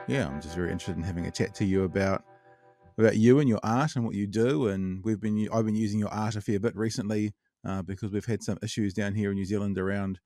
yeah, I'm just very interested in having a chat to you about you and your art and what you do. And I've been using your art a fair bit recently because we've had some issues down here in New Zealand around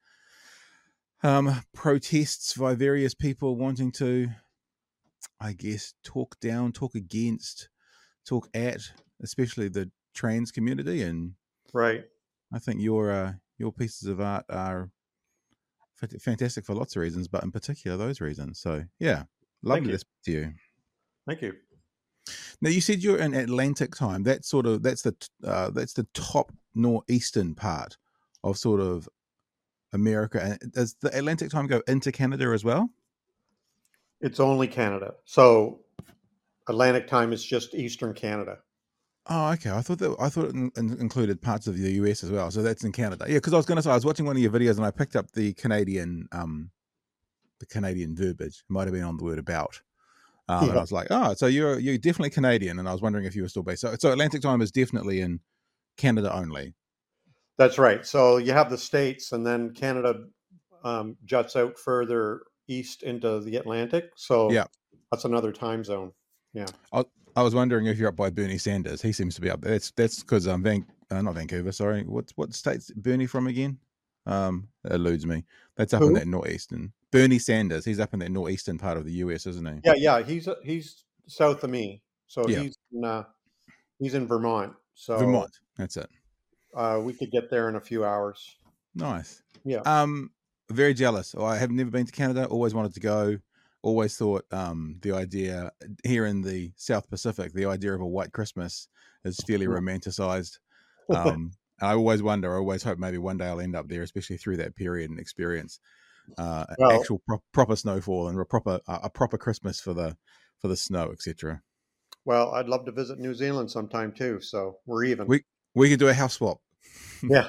protests by various people wanting to, I guess, talk down, talk against, talk at, especially the trans community. And Right. I think your pieces of art are fantastic for lots of reasons, but in particular those reasons. So yeah, Thank lovely you. to speak to you. Thank you. Now you said you're in Atlantic time. That's the top northeastern part of sort of America. And does the Atlantic time go into Canada as well? It's only Canada. So Atlantic time is just Eastern Canada. Oh, okay. I thought it included parts of the US as well. So that's in Canada. Yeah, because I was going to say I was watching one of your videos and I picked up the Canadian verbiage. It might have been on the word about. And I Yeah, was like, oh, so you're definitely Canadian. And I was wondering if you were still based. So Atlantic time is definitely in Canada only. that's right. So you have the States, and then Canada juts out further east into the Atlantic. So Yeah. that's another time zone. Yeah. I was wondering if you're up by Bernie Sanders. He seems to be up there. That's because not Vancouver. Sorry, what state's Bernie from again? It eludes me. That's up in Who? that northeastern. Bernie Sanders. He's up in that northeastern part of the US, isn't he? Yeah, yeah. He's south of me. So Yeah, he's in Vermont. So Vermont. That's it. we could get there in a few hours. Nice. Yeah. Um, Very jealous. I have never been to Canada. Always wanted to go. Always thought the idea here in the South Pacific, the idea of a white Christmas is fairly romanticized. And I always wonder. I always hope maybe one day I'll end up there, especially through that period and experience Well, actual proper snowfall and a proper Christmas for the snow, etc. I'd love to visit New Zealand sometime too. So we're even. We could do a house swap. Yeah.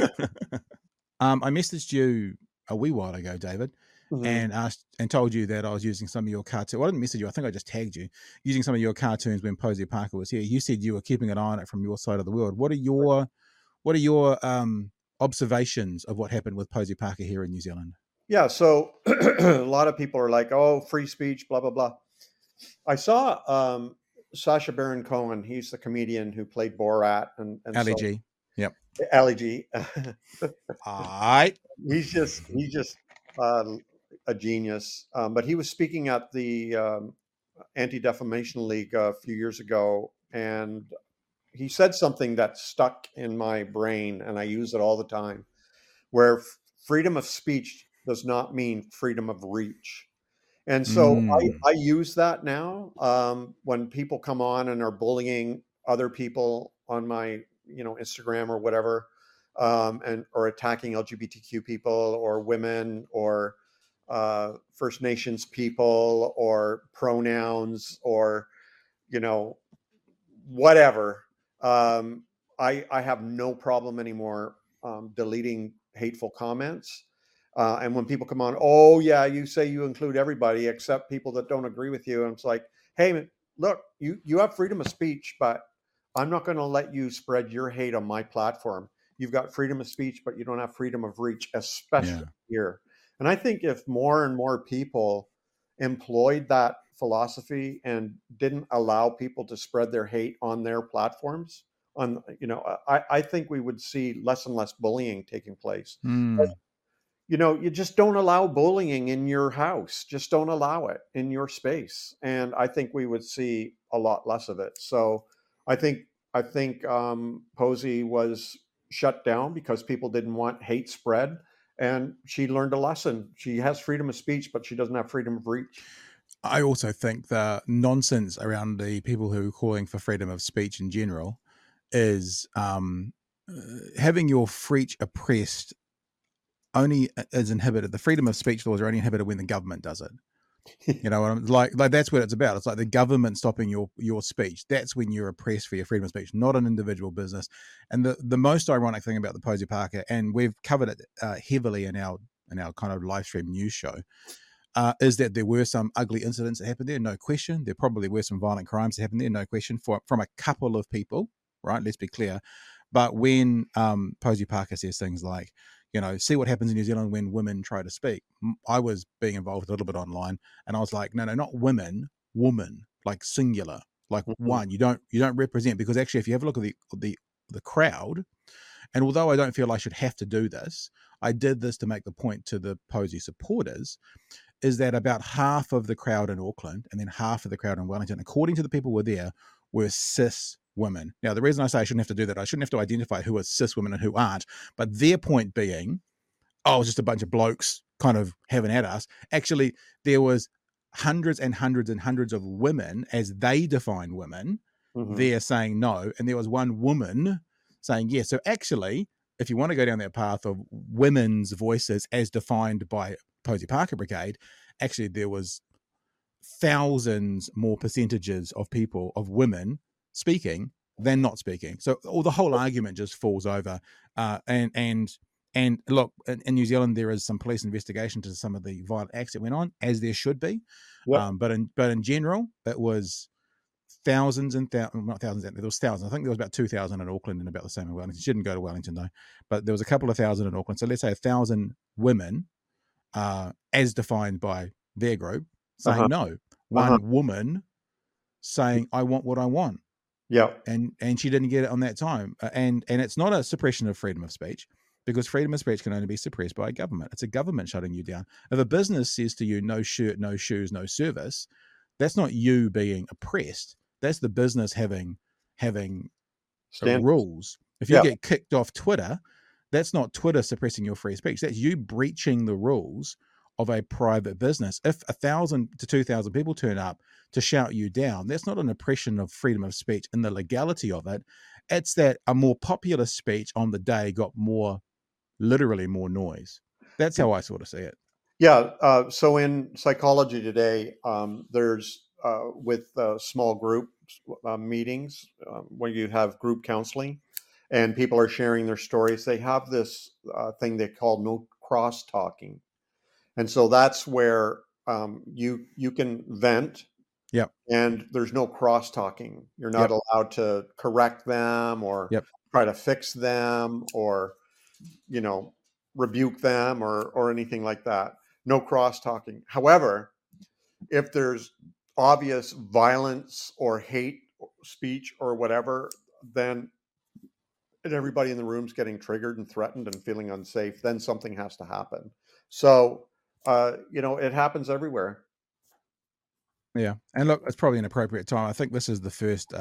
I messaged you a wee while ago, David, Mhm. and asked and told you that I was using some of your cartoons. Well, I didn't message you. I think I just tagged you using some of your cartoons when Posey Parker was here. You said you were keeping an eye on it from your side of the world. What are your observations of what happened with Posey Parker here in New Zealand? Yeah. So a lot of people are like, "Oh, free speech, blah blah blah." I saw Sacha Baron Cohen. He's the comedian who played Borat, and so LEG. Yep. Ali G. All right. He's just uh, a genius. But he was speaking at the Anti Defamation League a few years ago, and he said something that stuck in my brain, and I use it all the time. Where freedom of speech does not mean freedom of reach. And so Mm. I use that now when people come on and are bullying other people on my Instagram or whatever, and or attacking LGBTQ people or women or First Nations people or pronouns or you know whatever. Um, I have no problem anymore deleting hateful comments. And when people come on, oh yeah, you say you include everybody except people that don't agree with you, and it's like, hey, look, you have freedom of speech, but I'm not going to let you spread your hate on my platform. You've got freedom of speech, but you don't have freedom of reach, especially Yeah. here. And I think if more and more people employed that philosophy and didn't allow people to spread their hate on their platforms, I think we would see less and less bullying taking place. Mm. You just don't allow bullying in your house. Just don't allow it in your space, and I think we would see a lot less of it. So, I think Posey was shut down because people didn't want hate spread, and she learned a lesson. She has freedom of speech, but she doesn't have freedom of reach. I also think the nonsense around the people who are calling for freedom of speech in general is having your freak oppressed only is inhibited. The freedom of speech laws are only inhibited when the government does it. You know, like that's what it's about. It's like the government stopping your speech. That's when you're oppressed for your freedom of speech, not an individual business. And the most ironic thing about the Posey Parker, and we've covered it heavily in our kind of live stream news show, is that there were some ugly incidents that happened there, no question. There probably were some violent crimes that happened there, no question, from a couple of people, right? Let's be clear. But when Posey Parker says things like, see what happens in New Zealand when women try to speak. I was being involved a little bit online, and I was like, no, not women, woman, like singular, like Mhm. one. You don't represent, because actually, if you have a look at the crowd, and although I don't feel I should have to do this, I did this to make the point to the Posey supporters, is that about half of the crowd in Auckland and then half of the crowd in Wellington, according to the people who were there, were cis women. Now, the reason I say I shouldn't have to do that, I shouldn't have to identify who are cis women and who aren't, but their point being, oh, it's just a bunch of blokes kind of having at us. Actually, there was hundreds and hundreds and hundreds of women, as they define women, Mhm. there saying no. And there was one woman saying yes. So actually, if you want to go down that path of women's voices as defined by Posey Parker Brigade, actually there was thousands more percentages of people, of women speaking than not speaking. So all the whole argument just falls over. And look, in New Zealand, there is some police investigation to some of the violent acts that went on, as there should be. Yep. But in general, it was thousands and thousands, not thousands, there was thousands. I think there was about 2,000 in Auckland and about the same in Wellington. She didn't go to Wellington though, but there was a couple of thousand in Auckland. So let's say 1,000 women, as defined by their group, Uh-huh. saying no. Uh-huh. One woman saying, I want what I want. Yep. And she didn't get it on that time. And it's not a suppression of freedom of speech, because freedom of speech can only be suppressed by a government. It's a government shutting you down. If a business says to you, no shirt, no shoes, no service, that's not you being oppressed. That's the business having Stand. rules. If you Yeah. get kicked off Twitter, that's not Twitter suppressing your free speech. That's you breaching the rules of a private business. If 1,000 to 2,000 people turn up to shout you down, that's not an oppression of freedom of speech and the legality of it. It's that a more popular speech on the day got literally more noise. That's how I sort of see it. Yeah. So in psychology today, there's with small group meetings where you have group counseling and people are sharing their stories. They have this thing they call no cross talking, and so that's where you can vent, Yep. and there's no cross talking. You're not Yep. allowed to correct them or Yep. try to fix them or you know rebuke them or anything like that. No cross talking. However, if there's obvious violence or hate speech or whatever, then and everybody in the room's getting triggered and threatened and feeling unsafe, then something has to happen. So it happens everywhere. Yeah. And look, it's probably an appropriate time. I think this is the first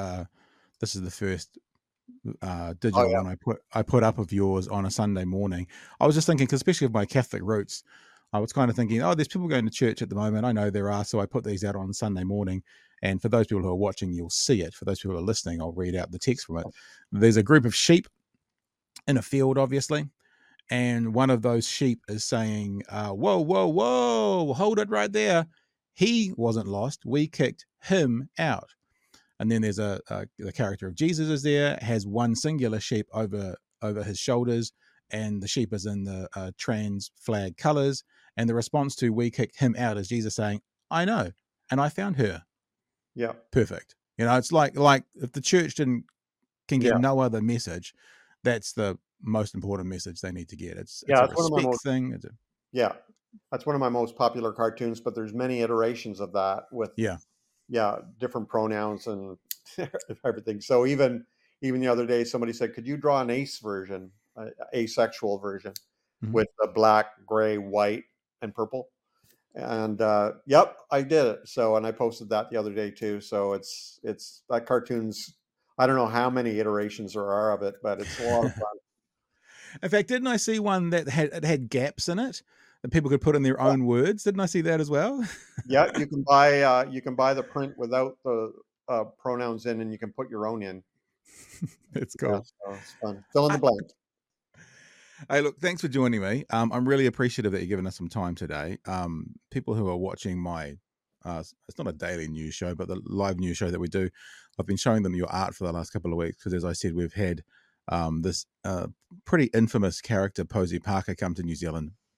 Oh digital yeah. one I put up of yours on a Sunday morning. I was just thinking, because especially with my Catholic roots, I was kind of thinking, oh, there's people going to church at the moment. I know there are, so I put these out on Sunday morning. And for those people who are watching, you'll see it. For those people who are listening, I'll read out the text from it. There's a group of sheep in a field, obviously, and one of those sheep is saying, "Whoa, whoa, whoa! Hold it right there. He wasn't lost. We kicked him out." And then there's the character of Jesus is there, has one singular sheep over his shoulders, and the sheep is in the trans flag colors. And the response to "we kicked him out" is Jesus saying, "I know, and I found her." Yeah. Perfect. It's like if the church can get Yeah. no other message, that's the most important message they need to get. It's Yeah. a That's one of my respect most thing. Yeah. That's one of my most popular cartoons, but there's many iterations of that with Yeah. different pronouns and everything. So even the other day, somebody said, "Could you draw an ace version, asexual version, Mhm. with the black, gray, white, and purple?" And yep, I did it. So and I posted that the other day too. So it's that cartoon's. I don't know how many iterations there are of it, but it's a lot of fun. In fact, didn't I see one that had gaps in it that people could put in their own words? Didn't I see that as well? Yeah, you can buy the print without the pronouns in, and you can put your own in. It's Yeah, cool. so it's fun. Fill in the I, blank. Hey, look, thanks for joining me. I'm really appreciative that you're giving us some time today. People who are watching my, it's not a daily news show, but the live news show that we do, I've been showing them your art for the last couple of weeks because, as I said, we've had this pretty infamous character, Posey Parker, come to New Zealand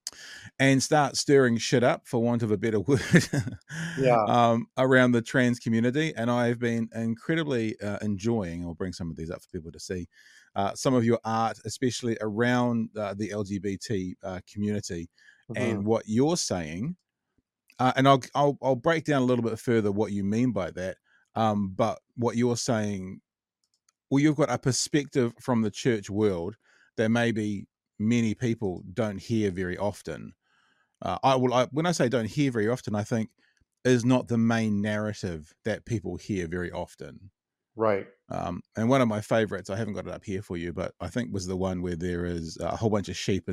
and start stirring shit up, for want of a better word, Yeah. around the trans community. And I've been incredibly enjoying, I'll bring some of these up for people to see, some of your art, especially around the LGBT community, Hmm. and what you're saying. And I'll break down a little bit further what you mean by that. But what you're saying, well, you've got a perspective from the church world that maybe many people don't hear very often. When I say don't hear very often, I think is not the main narrative that people hear very often. Right. And one of my favorites, I haven't got it up here for you, but I think was the one where there is a whole bunch of sheep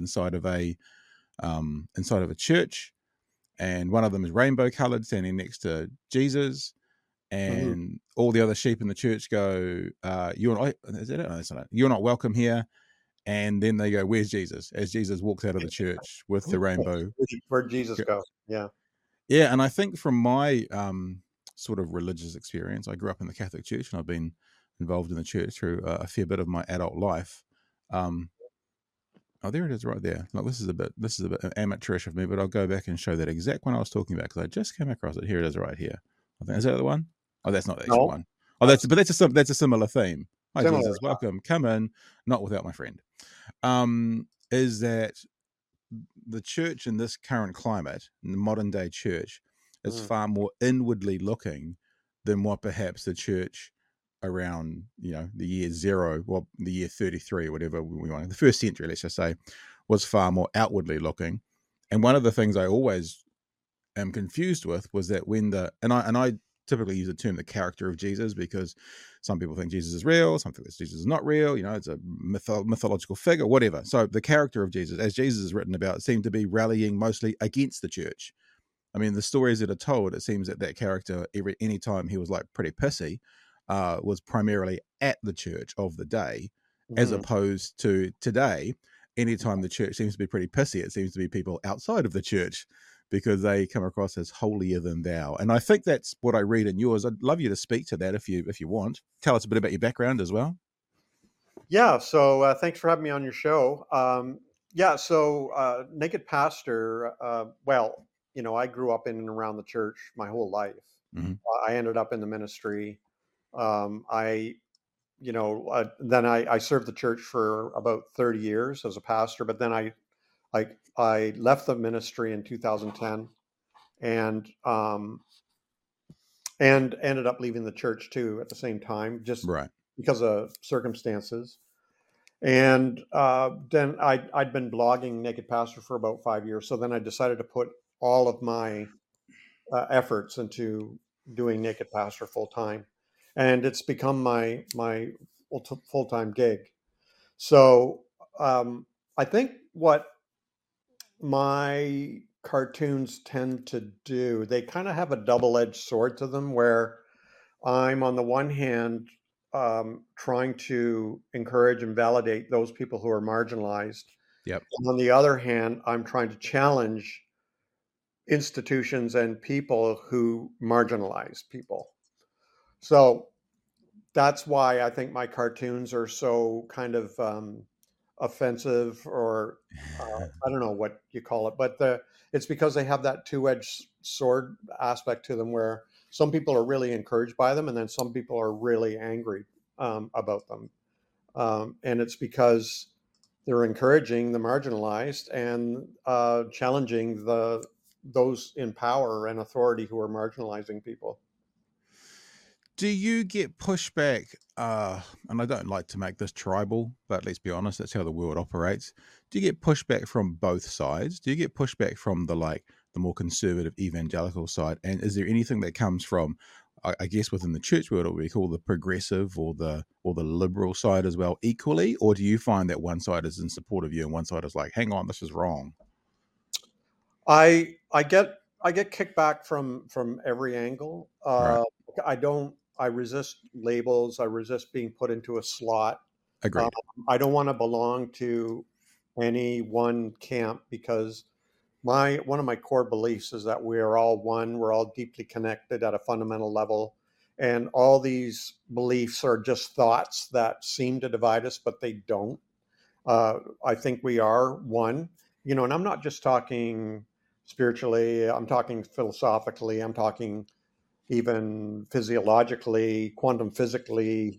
inside of a church, and one of them is rainbow colored, standing next to Jesus, Hmm. and all the other sheep in the church go, "You're not." Is that it? No, that's not it. "You're not welcome here." And then they go, "Where's Jesus?" As Jesus walks out of the church with the rainbow. Where'd Jesus go? Yeah. Yeah, and I think from my sort of religious experience, I grew up in the Catholic Church, and I've been involved in the church through a fair bit of my adult life. Um, oh, there it is, right there. Look, this is a bit amateurish of me, but I'll go back and show that exact one I was talking about, because I just came across it. Here it is, right here. I think, is that the one? Oh, that's not the actual No, one. Oh, that's that's a similar theme. Hi, similar. Jesus, welcome, come in, not without my friend. Is that the church in this current climate, in the modern day church, is Mm. far more inwardly looking than what perhaps the church around, the year zero, well, the year 33, or whatever we want, the first century, let's just say, was far more outwardly looking. And one of the things I always am confused with was that when I typically use the term the character of Jesus, because some people think Jesus is real, some think that Jesus is not real, it's a mythological figure, whatever. So the character of Jesus, as Jesus is written about, seemed to be rallying mostly against the church. I mean, the stories that are told, it seems that character, any time he was like pretty pissy, was primarily at the church of the day, as Mhm. opposed to today. Anytime the church seems to be pretty pissy, it seems to be people outside of the church, because they come across as holier than thou. And I think that's what I read in yours. I'd love you to speak to that if you want. Tell us a bit about your background as well. Yeah. So thanks for having me on your show. Yeah. So Naked Pastor. Well, I grew up in and around the church my whole life. Hmm. I ended up in the ministry. I, then I served the church for about 30 years as a pastor, but then I left the ministry in 2010, and ended up leaving the church too at the same time, just Right. because of circumstances. And then I'd been blogging Naked Pastor for about 5 years. So then I decided to put all of my efforts into doing Naked Pastor full time, and it's become my full time gig. So um, I think what my cartoons tend to do, they kind of have a double edged sword to them, where I'm on the one hand trying to encourage and validate those people who are marginalized. Yep. And on the other hand, I'm trying to challenge institutions and people who marginalize people. So that's why I think my cartoons are so kind of offensive, or I don't know what you call it, but it's because they have that two-edged sword aspect to them, where some people are really encouraged by them, and then some people are really angry about them, and it's because they're encouraging the marginalized and challenging those in power and authority who are marginalizing people. Do you get pushback? And I don't like to make this tribal, but let's be honest, that's how the world operates. Do you get pushback from both sides? Do you get pushback from the more conservative evangelical side? And is there anything that comes from, I guess, within the church world, what we call the progressive or the liberal side as well, equally? Or do you find that one side is in support of you and one side is like, hang on, this is wrong? I get kickback from every angle. Right. I resist labels. I resist being put into a slot. Um, Agreed. I don't want to belong to any one camp, because my one of my core beliefs is that we are all one. We're all deeply connected at a fundamental level, and all these beliefs are just thoughts that seem to divide us, but they don't. I think we are one, and I'm not just talking spiritually, I'm talking philosophically, I'm talking even physiologically, quantum physically,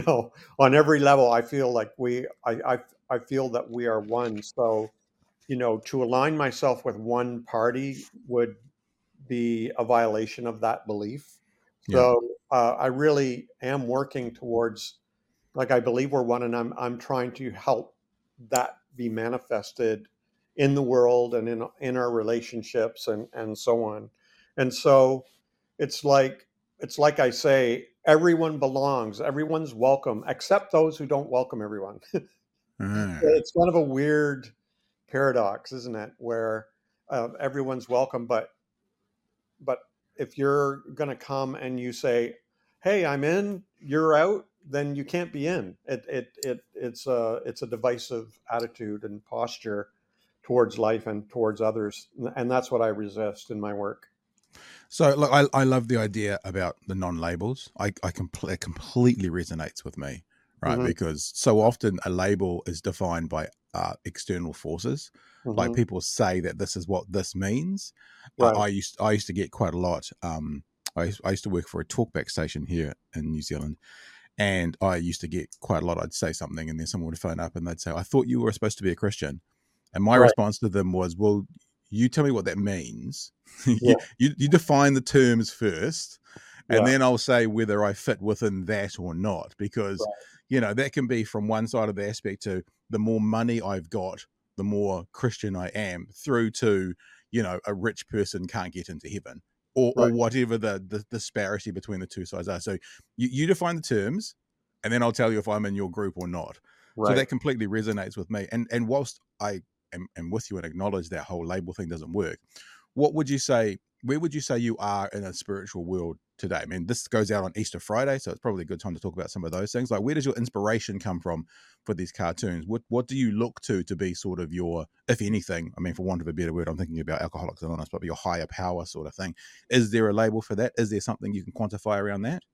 on every level. I feel like I feel that we are one. So, to align myself with one party would be a violation of that belief. Yeah. So I really am working towards, like, I believe we're one, and I'm trying to help that be manifested in the world and in our relationships and so on. And so it's like I say, everyone belongs, everyone's welcome, except those who don't welcome everyone. Ah, It's kind of a weird paradox, isn't it? Where everyone's welcome, but if you're going to come and you say, "Hey, I'm in," you're out, then you can't be in. It's a divisive attitude and posture towards life and towards others, and that's what I resist in my work. so look, I love the idea about the non-labels. It completely resonates with me, right? Hmm. Because so often a label is defined by external forces. Like Hmm. people say that this is what this means. Right. I used to get quite a lot. I used to work for a talkback station here in New Zealand, and I used to get quite a lot. I'd say something, and then someone would phone up and they'd say, "I thought you were supposed to be a Christian." And my Right. response to them was, "Well, you tell me what that means. Yeah. You define the terms first, and Yeah. then I'll say whether I fit within that or not." Because Right. that can be from one side of the aspect to the more money I've got, the more Christian I am, through to a rich person can't get into heaven. Or Right. whatever the disparity between the two sides are. So you define the terms, and then I'll tell you if I'm in your group or not. So Right. that completely resonates with me. And whilst I am with you and acknowledge that whole label thing doesn't work, what would you say? Where would you say you are in a spiritual world today? I mean, this goes out on Easter Friday, so it's probably a good time to talk about some of those things. Like, where does your inspiration come from for these cartoons? What do you look to be sort of your, if anything? I mean, for want of a better word, I'm thinking about Alcoholics Anonymous, but your higher power sort of thing. Is there a label for that? Is there something you can quantify around that?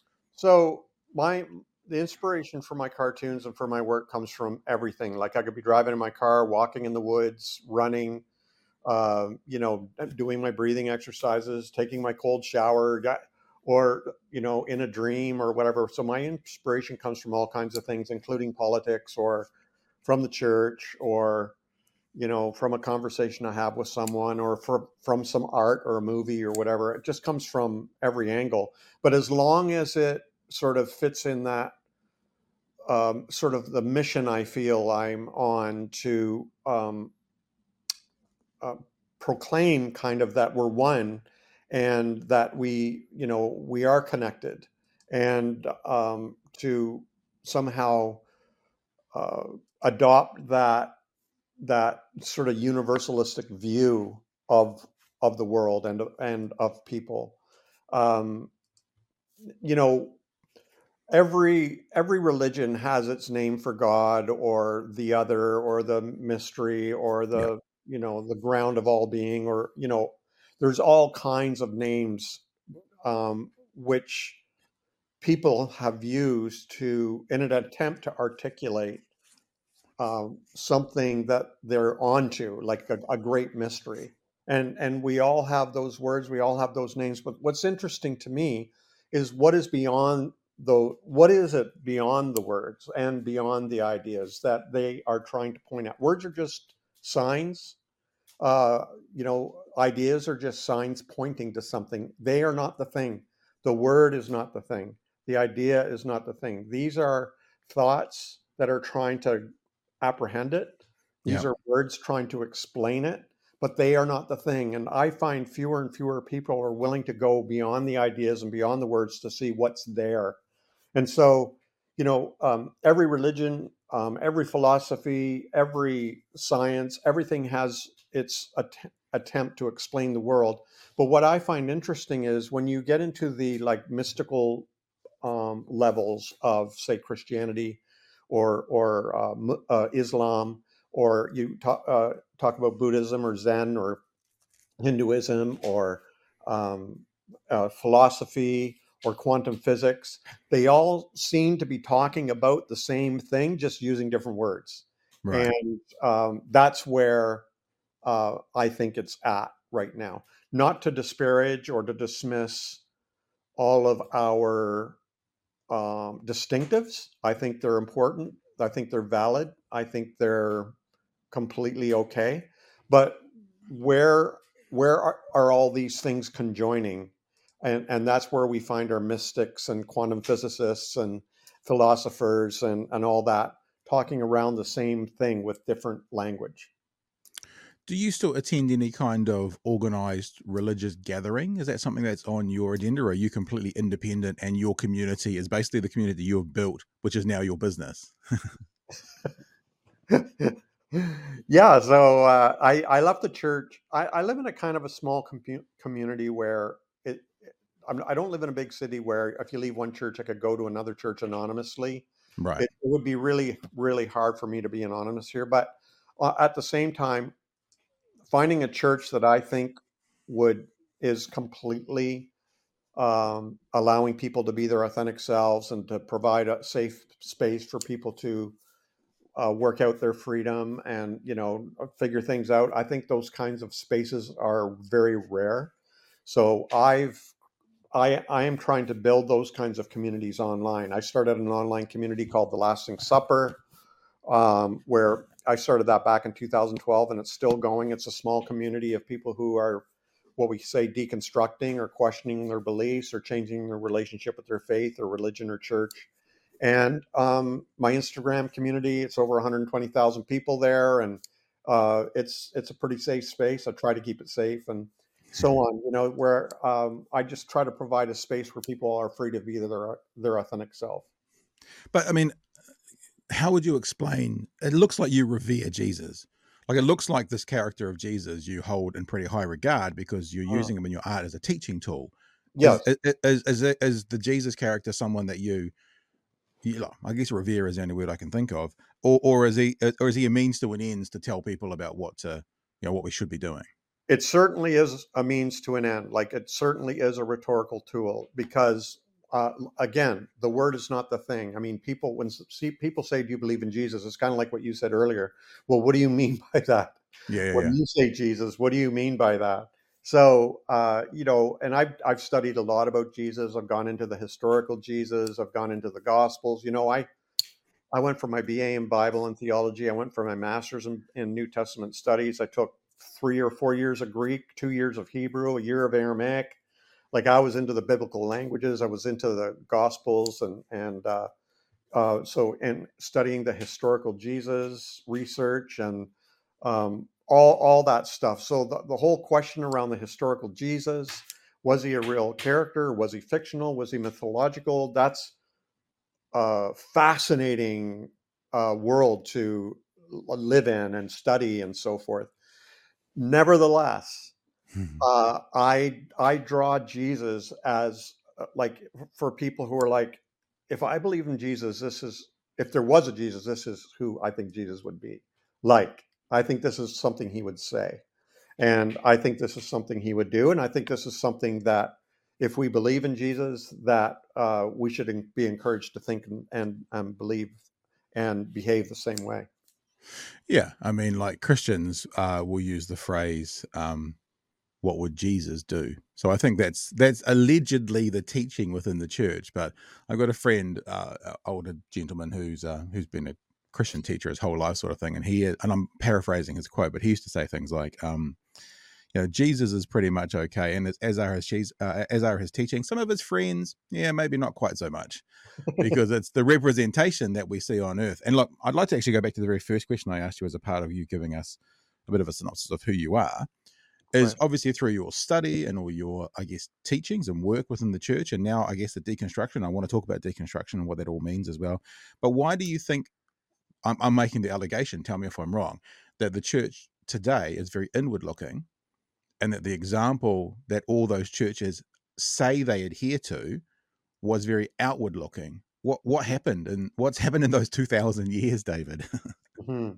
So the inspiration for my cartoons and for my work comes from everything. Like, I could be driving in my car, walking in the woods, running, doing my breathing exercises, taking my cold shower, or in a dream or whatever. So my inspiration comes from all kinds of things, including politics, or from the church, or from a conversation I have with someone, or from some art or a movie or whatever. It just comes from every angle. But as long as it sort of fits in that sort of the mission I feel I'm on, to uh, proclaim kind of that we're one, and that we are connected, and to somehow uh, adopt that sort of universalistic view of the world and of people. Um, you know, every religion has its name for God, or the other, or the mystery, or Yeah, the ground of all being, or there's all kinds of names, which people have used to in an attempt to articulate something that they're onto, like a great mystery. And we all have those words, we all have those names. But what's interesting to me is what is it beyond the words and beyond the ideas that they are trying to point out. Words are just signs. Ideas are just signs pointing to something. They are not the thing. The word is not the thing. The idea is not the thing. These are thoughts that are trying to apprehend it. yeah. These are words trying to explain it, but they are not the thing. And I find fewer and fewer people are willing to go beyond the ideas and beyond the words to see what's there. And so, every religion, every philosophy, every science, everything has its attempt to explain the world. But what I find interesting is when you get into the like mystical levels of, say, Christianity, or Islam, or you talk about Buddhism or Zen or Hinduism, or um, philosophy, or quantum physics. They all seem to be talking about the same thing, just using different words. Right. And that's where, I think it's at right now. Not to disparage or to dismiss all of our distinctives. I think they're important. I think they're valid. I think they're completely okay. But where are all these things conjoining? And that's where we find our mystics and quantum physicists and philosophers and all that talking around the same thing with different language. Do you still attend any kind of organized religious gathering? Is that something that's on your agenda, or are you completely independent and your community is basically the community you've built, which is now your business? Yeah, so I left the church. I live in a kind of a small community where I don't live in a big city where if you leave one church, I could go to another church anonymously. Right. It would be really, really hard for me to be anonymous here. But at the same time, finding a church that I think would is completely allowing people to be their authentic selves and to provide a safe space for people to work out their freedom and figure things out. I think those kinds of spaces are very rare. So I am trying to build those kinds of communities online. I started an online community called The Lasting Supper, where I started that back in 2012, and it's still going. It's a small community of people who are what we say deconstructing or questioning their beliefs or changing their relationship with their faith or religion or church. And my Instagram community, it's over 120,000 people there, and it's a pretty safe space. I try to keep it safe and so on. Where I just try to provide a space where people are free to be their authentic self. But I mean, how would you explain? It looks like you revere Jesus. Like it looks like this character of Jesus you hold in pretty high regard because you're Mm. using him in your art as a teaching tool. Is Yes. is the Jesus character someone that I guess revere is the only word I can think of, or is he a means to an ends to tell people about what we should be doing? It certainly is a means to an end. Like it certainly is a rhetorical tool because, again, the word is not the thing. I mean, people say, "Do you believe in Jesus?" It's kind of like what you said earlier. Well, what do you mean by that? Yeah, yeah, When yeah. you say Jesus, what do you mean by that? So, and I've studied a lot about Jesus. I've gone into the historical Jesus. I've gone into the Gospels. I went for my BA in Bible and theology. I went for my master's in New Testament studies. I took 3 or 4 years of Greek, 2 years of Hebrew, a year of Aramaic. Like I was into the biblical languages. I was into the Gospels and studying the historical Jesus research and all that stuff. So the whole question around the historical Jesus, was he a real character? Was he fictional? Was he mythological? That's fascinating world to live in and study and so forth. Nevertheless, I draw Jesus as like for people who are like, if I believe in Jesus, this is if there was a Jesus, this is who I think Jesus would be. Like, I think this is something he would say. And I think this is something he would do. And I think this is something that, if we believe in Jesus, that we should be encouraged to think and believe and behave the same way. Yeah, I mean, like Christians will use the phrase, "What would Jesus do?" So I think that's allegedly the teaching within the church. But I've got a friend, older gentleman who's been a Christian teacher his whole life, sort of thing, and I'm paraphrasing his quote, but he used to say things like, Jesus is pretty much okay, and as are his teachings. Some of his friends, yeah, maybe not quite so much, because it's the representation that we see on earth. And look, I'd like to actually go back to the very first question I asked you as a part of you giving us a bit of a synopsis of who you are. Is Right. obviously through your study and all your, I guess, teachings and work within the church, and now I guess the deconstruction. I want to talk about deconstruction and what that all means as well. But why do you think I'm making the allegation? Tell me if I'm wrong. That the church today is very inward looking, and that the example that all those churches say they adhere to was very outward looking. What happened and what's happened in those 2,000 years, David? Mhm.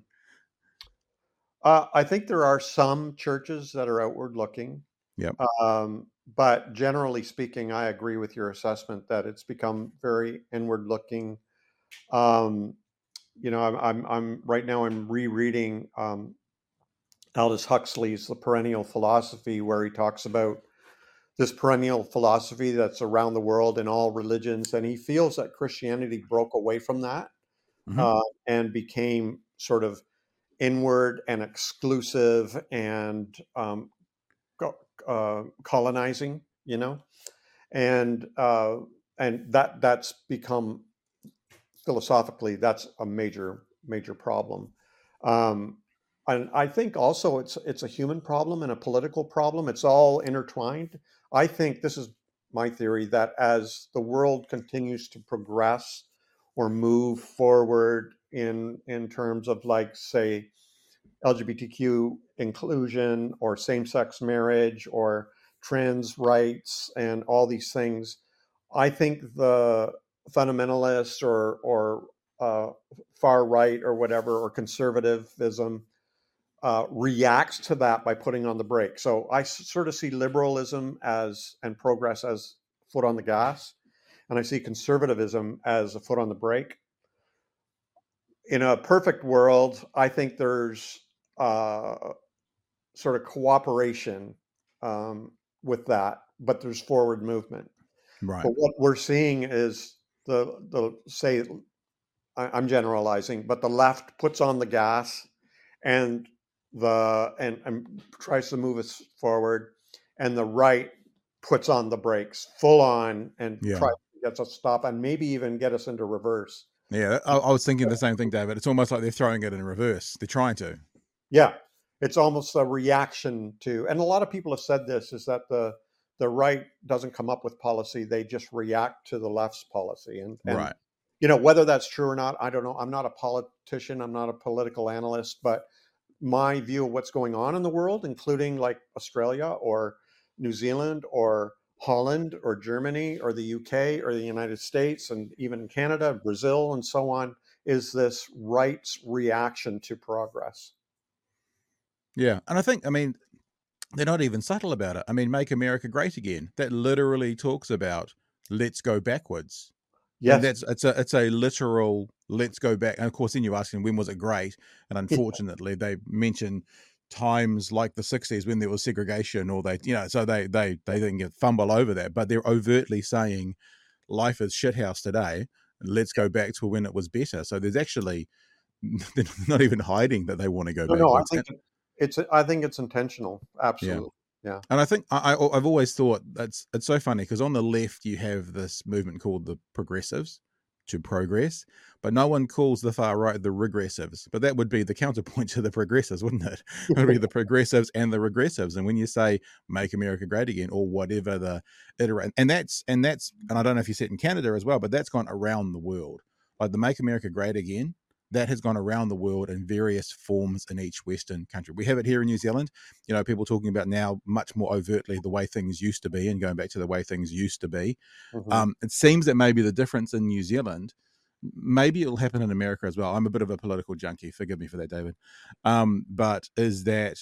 I think there are some churches that are outward looking. Yep. But generally speaking, I agree with your assessment that it's become very inward looking. Um, I'm right now I'm rereading Aldous Huxley's The Perennial Philosophy, where he talks about this perennial philosophy that's around the world in all religions, and he feels that Christianity broke away from that Hmm. and became sort of inward and exclusive and colonizing, and that's become philosophically that's a major problem. Um, and I think also it's a human problem and a political problem. It's all intertwined. I think this is my theory that as the world continues to progress or move forward in terms of, like, say, LGBTQ inclusion or same-sex marriage or trans rights and all these things, I think the fundamentalists or uh, far right or whatever or conservatism reacts to that by putting on the brake. So I sort of see liberalism as and progress as foot on the gas, and I see conservatism as a foot on the brake. In a perfect world, I think there's uh, sort of cooperation um, with that, but there's forward movement. Right. But what we're seeing is the say I'm generalizing, but the left puts on the gas and and tries to move us forward, and the right puts on the brakes full on and Yeah. tries to get us to stop and maybe even get us into reverse. Yeah. I was thinking the same thing, David. It's almost like they're throwing it in reverse. They're trying to. Yeah, it's almost a reaction to, and a lot of people have said this, is that the right doesn't come up with policy; they just react to the left's policy. And Right. whether that's true or not, I don't know. I'm not a politician. I'm not a political analyst, but my view of what's going on in the world, including like Australia or New Zealand or Holland or Germany or the UK or the United States and even Canada, Brazil, and so on, is this right's reaction to progress. Yeah. And I mean, they're not even subtle about it. I mean, Make America Great Again. That literally talks about let's go backwards. And Yes. it's a literal let's go back. And of course, then you're asking when was it great? And Yeah. unfortunately, they mention times like the 60s when there was segregation, or so they didn't get fumble over that, but they're overtly saying life is shithouse today. Let's go back to when it was better. So there's actually they're not even hiding that they want to go No, no, backwards. I think it's intentional. Yeah. Absolutely. Yeah. And I think I've always thought it's so funny because on the left you have this movement called the progressives to progress, but no one calls the far right the regressives. But that would be the counterpoint to the progressives, wouldn't it? It would be the progressives and the regressives. And when you say "Make America Great Again" or whatever the iterate, and I don't know if you see it in Canada as well, but that's gone around the world. Like the "Make America Great Again." That has gone around the world in various forms in each Western country. We have it here in New Zealand, people talking about now much more overtly the way things used to be and going back to the way things used to be. Hmm. It seems that maybe the difference in New Zealand, maybe it'll happen in America as well. I'm a bit of a political junkie. Forgive me for that, David. But is that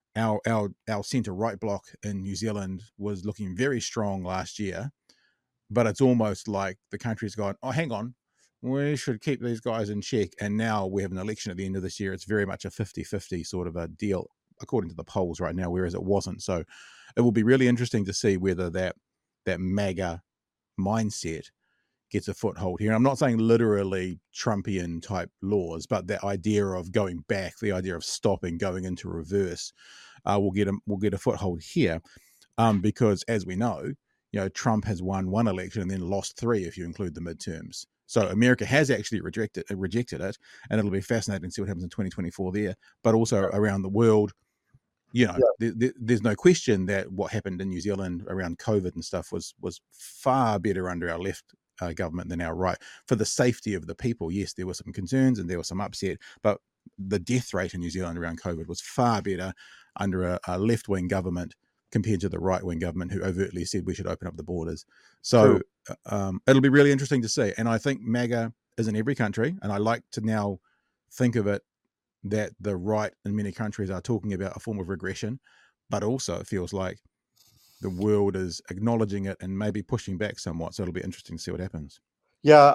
our centre right block in New Zealand was looking very strong last year, but it's almost like the country's gone, oh, hang on, we should keep these guys in check. And now we have an election at the end of this year. It's very much a 50-50 sort of a deal, according to the polls right now, whereas it wasn't. So it will be really interesting to see whether that MAGA mindset gets a foothold here. And I'm not saying literally Trumpian type laws, but that idea of going back, the idea of stopping, going into reverse, will get a foothold here. Because as we know, Trump has won one election and then lost three if you include the midterms. So America has actually rejected it, and it'll be fascinating to see what happens in 2024 there. But also around the world, Yeah. there's no question that what happened in New Zealand around COVID and stuff was far better under our left government than our right for the safety of the people. Yes, there were some concerns and there was some upset, but the death rate in New Zealand around COVID was far better under a left wing government compared to the right wing government who overtly said we should open up the borders. True. So it'll be really interesting to see. And I think MAGA is in every country, and I like to now think of it that the right in many countries are talking about a form of regression, but also it feels like the world is acknowledging it and maybe pushing back somewhat. So it'll be interesting to see what happens. Yeah.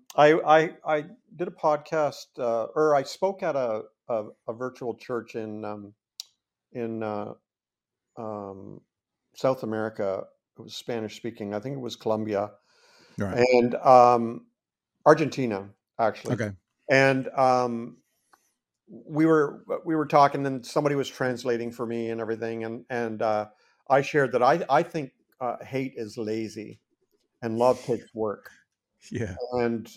I did a podcast, or I spoke at a virtual church in in South America. It was Spanish speaking. I think it was Colombia Right. and Argentina, actually. Okay. And we were talking, and somebody was translating for me and everything, and I shared that I think hate is lazy and love takes work. Yeah. And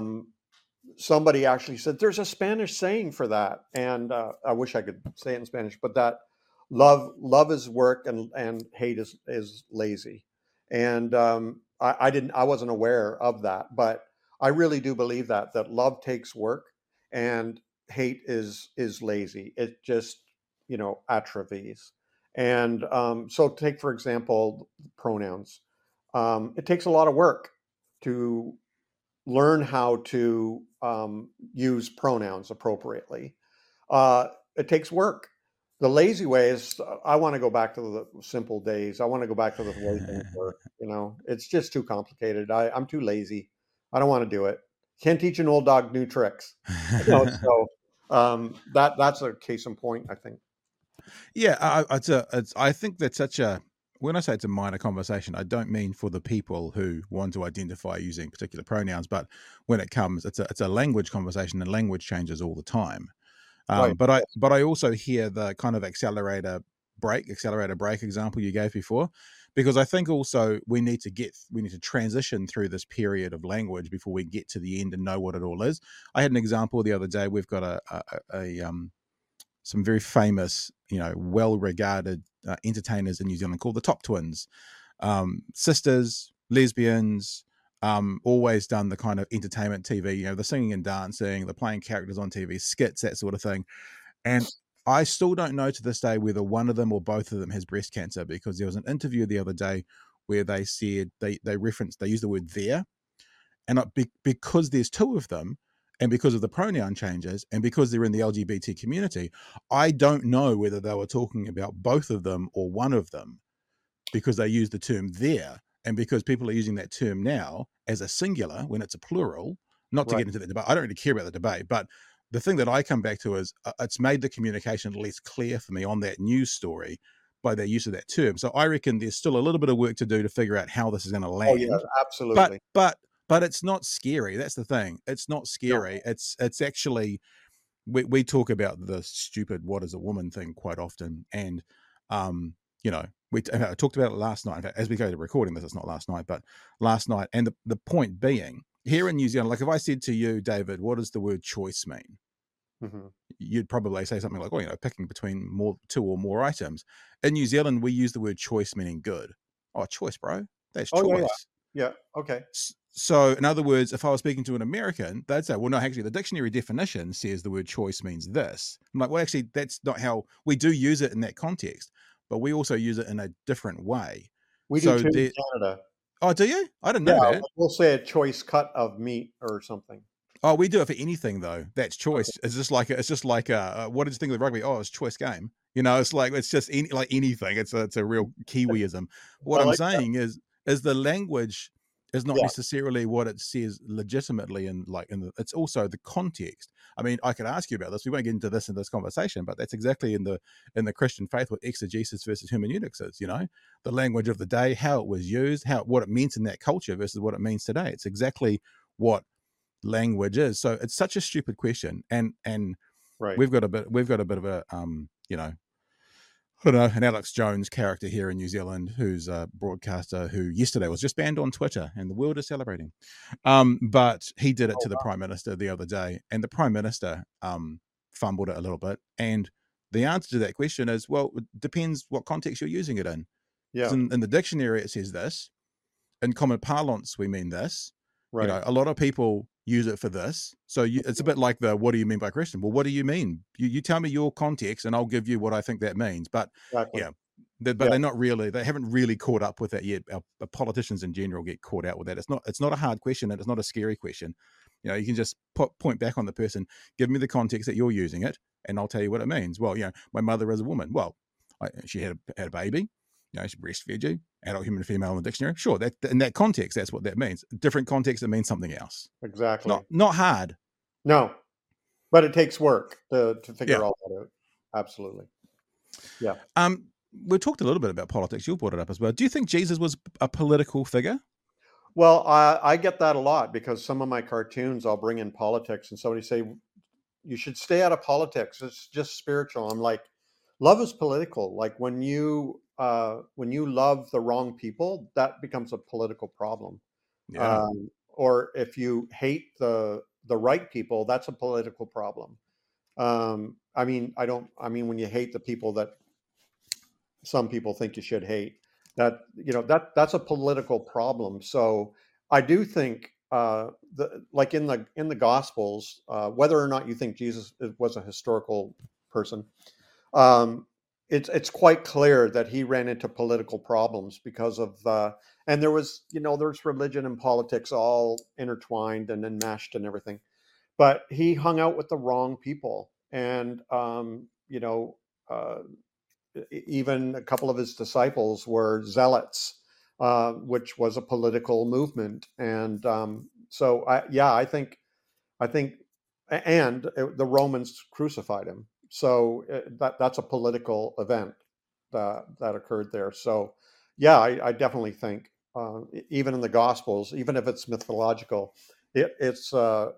somebody actually said there's a Spanish saying for that, and I wish I could say it in Spanish, but that love is work and hate is lazy. And I wasn't aware of that, but I really do believe that love takes work and hate is lazy. It just atrophies. And so take for example pronouns. It takes a lot of work to learn how to use pronouns appropriately. It takes work. The lazy way is I want to go back to the simple days. I want to go back to the way things were. It's just too complicated. I'm too lazy. I don't want to do it. Can't teach an old dog new tricks. So that's a case in point, I think. Yeah, I think that's such a, when I say it's a minor conversation, I don't mean for the people who want to identify using particular pronouns, but when it comes, it's a language conversation, and language changes all the time. Right. But I also hear the kind of accelerator break example you gave before, because I think also we need to transition through this period of language before we get to the end and know what it all is. I had an example the other day. We've got a some very famous, well-regarded entertainers in New Zealand called the Top Twins. Sisters, lesbians, always done the kind of entertainment TV, the singing and dancing, the playing characters on TV, skits, that sort of thing. And I still don't know to this day whether one of them or both of them has breast cancer, because there was an interview the other day where they said they used the word there, and because there's two of them, and because of the pronoun changes, and because they're in the LGBT community, I don't know whether they were talking about both of them or one of them, because they use the term there, and because people are using that term now as a singular when it's a plural. Not to Right. get into that debate, I don't really care about the debate, but the thing that I come back to is it's made the communication less clear for me on that news story by their use of that term. So I reckon there's still a little bit of work to do to figure out how this is going to Oh yeah, land. But absolutely. but it's not scary. That's the thing. It's not No. scary. It's actually, we talk about the stupid "what is a woman" thing quite often, and um, I talked about it last night. In fact, as we go to recording this, it's not last night, but last night. And the point being, here in New Zealand, like if I said to you, David, what does the word choice mean? Mhm. You'd probably say something like, picking between two or more items. In New Zealand, we use the word choice meaning good. Oh, choice, bro. That's Oh yeah, yeah, choice. yeah. Okay. So, in other words, if I was speaking to an American, they'd say, well, no, actually, the dictionary definition says the word choice means this. I'm like, well, actually, that's not how we do use it in that context, but we also use it in a different way. We do So, too in Canada. oh, do you? I didn't Yeah, know that. we'll say a choice cut of meat or something. Oh, we do it for anything though. That's choice. Okay. It's just like what did you think of the rugby? Oh, it's choice game. It's just like anything. It's a real Kiwiism. What I I'm like that. saying is the language is not Yeah, necessarily what it says legitimately, and it's also the context. I mean, I could ask you about this. We won't get into this in this conversation, but that's exactly in the Christian faith what exegesis versus hermeneutics is. The language of the day, how it was used, what it meant in that culture versus what it means today. It's exactly what language is. So it's such a stupid question, and right. we've got a bit of a I don't know, an Alex Jones character here in New Zealand who's a broadcaster who yesterday was just banned on Twitter, and the world is celebrating. But he did it Oh, to the Prime Minister the other day, and the Prime Minister fumbled it a little bit. And the answer to that question is, well, it depends what context you're using it in. Because yeah, in the dictionary it says this. In common parlance, we mean this. right. A lot of people use it for this. So it's a bit like what do you mean by Christian? Well, what do you mean? You tell me your context and I'll give you what I think that means. But Exactly. yeah, Yeah, they haven't really caught up with that yet. Our politicians in general get caught out with that. It's not a hard question, and it's not a scary question. You can just point back on the person, give me the context that you're using it, and I'll tell you what it means. Well, my mother is a woman. Well, she had a baby. She breastfed you, adult human female in the dictionary. Sure, that in that context, that's what that means. Different context, it means something else. It's exactly. not hard. No, but it takes work to Yeah. figure all that out. Absolutely. Yeah. We talked a little bit about politics. You brought it up as well. Do you think Jesus was a political figure? Well, I get that a lot because some of my cartoons I'll bring in politics, and somebody say you should stay out of politics. It's just spiritual. I'm like, love is political. Like when you love the wrong people, that becomes a political problem. Yeah. Or if you hate the right people, that's a political problem. I mean, I don't. I mean, when you hate the people that some people think you should hate, that that's a political problem. So I do think like in the Gospels, whether or not you think Jesus was a historical person, um, it's quite clear that he ran into political problems because of and there's religion and politics all intertwined and enmeshed and everything. But he hung out with the wrong people, and uh, even a couple of his disciples were zealots, which was a political movement. And so, I think, and the Romans crucified him. So that's a political event that occurred there. So, yeah, I definitely think, even in the Gospels, even if it's mythological, it's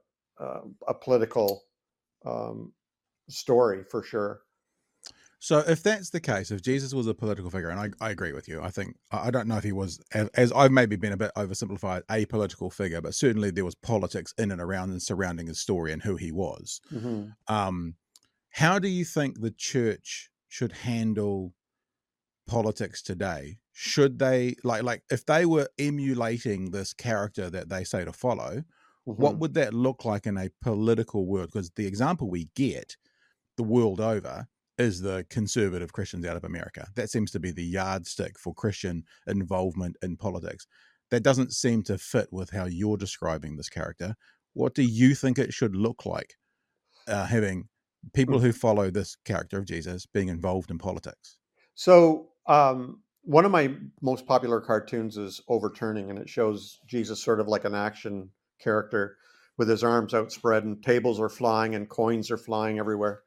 a political um, story for sure. So if that's the case, if Jesus was a political figure, and I agree with you, I think I don't know if he was, as I've maybe been a bit oversimplified, a political figure, but certainly there was politics in and around and surrounding his story and who he was. Hmm. Um, how do you think the church should handle politics today? Should they like if they were emulating this character that they say to follow, what Hmm. would that look like in a political world? Because the example we get the world over is the conservative Christians out of America. That seems to be the yardstick for Christian involvement in politics. That doesn't seem to fit with how you're describing this character. What do you think it should look like, having people who follow this character of Jesus being involved in politics? So, one of my most popular cartoons is Overturning, and it shows Jesus sort of like an action character with his arms outspread, and tables are flying and coins are flying everywhere.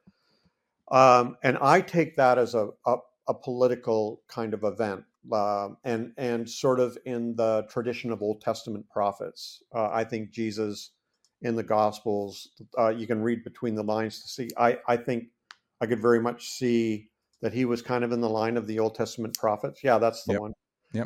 And I take that as a political kind of event, and sort of in the tradition of Old Testament prophets. I think Jesus in the Gospels, you can read between the lines to see. I think I could very much see that he was kind of in the line of the Old Testament prophets. Yeah, that's the Yep. one. Yep.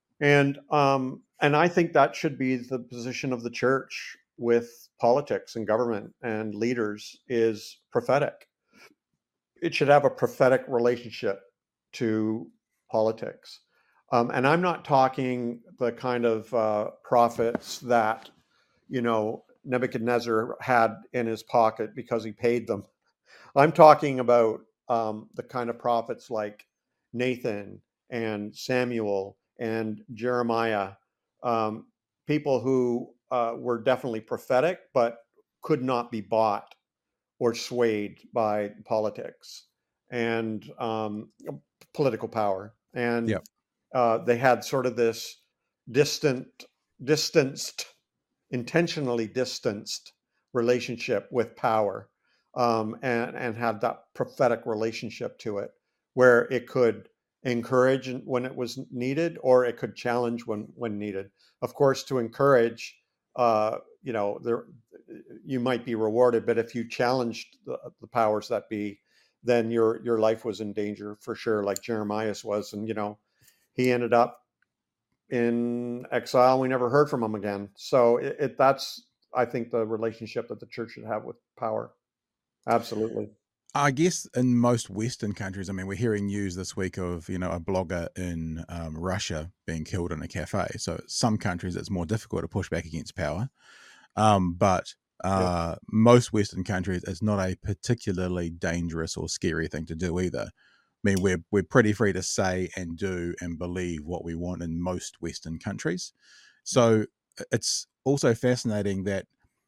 And I think that should be the position of the church with politics and government and leaders is prophetic. It should have a prophetic relationship to politics. And I'm not talking the kind of prophets that, Nebuchadnezzar had in his pocket because he paid them. I'm talking about the kind of prophets like Nathan and Samuel and Jeremiah, um, people who were definitely prophetic, but could not be bought or swayed by politics and political power. And Yep. they had sort of this distant, distanced, intentionally distanced relationship with power, and had that prophetic relationship to it, where it could encourage when it was needed, or it could challenge when needed. Of course, to encourage, there you might be rewarded, but if you challenged the powers that be, then your life was in danger for sure, like Jeremiah's was, and he ended up in exile. We never heard from him again. So that's, I think, the relationship that the church should have with power. Absolutely. I guess in most Western countries, I mean, we're hearing news this week of a blogger in Russia being killed in a cafe. So some countries it's more difficult to push back against power, but Yeah. most Western countries it's not a particularly dangerous or scary thing to do either. I mean, we're pretty free to say and do and believe what we want in most Western countries. So it's also fascinating that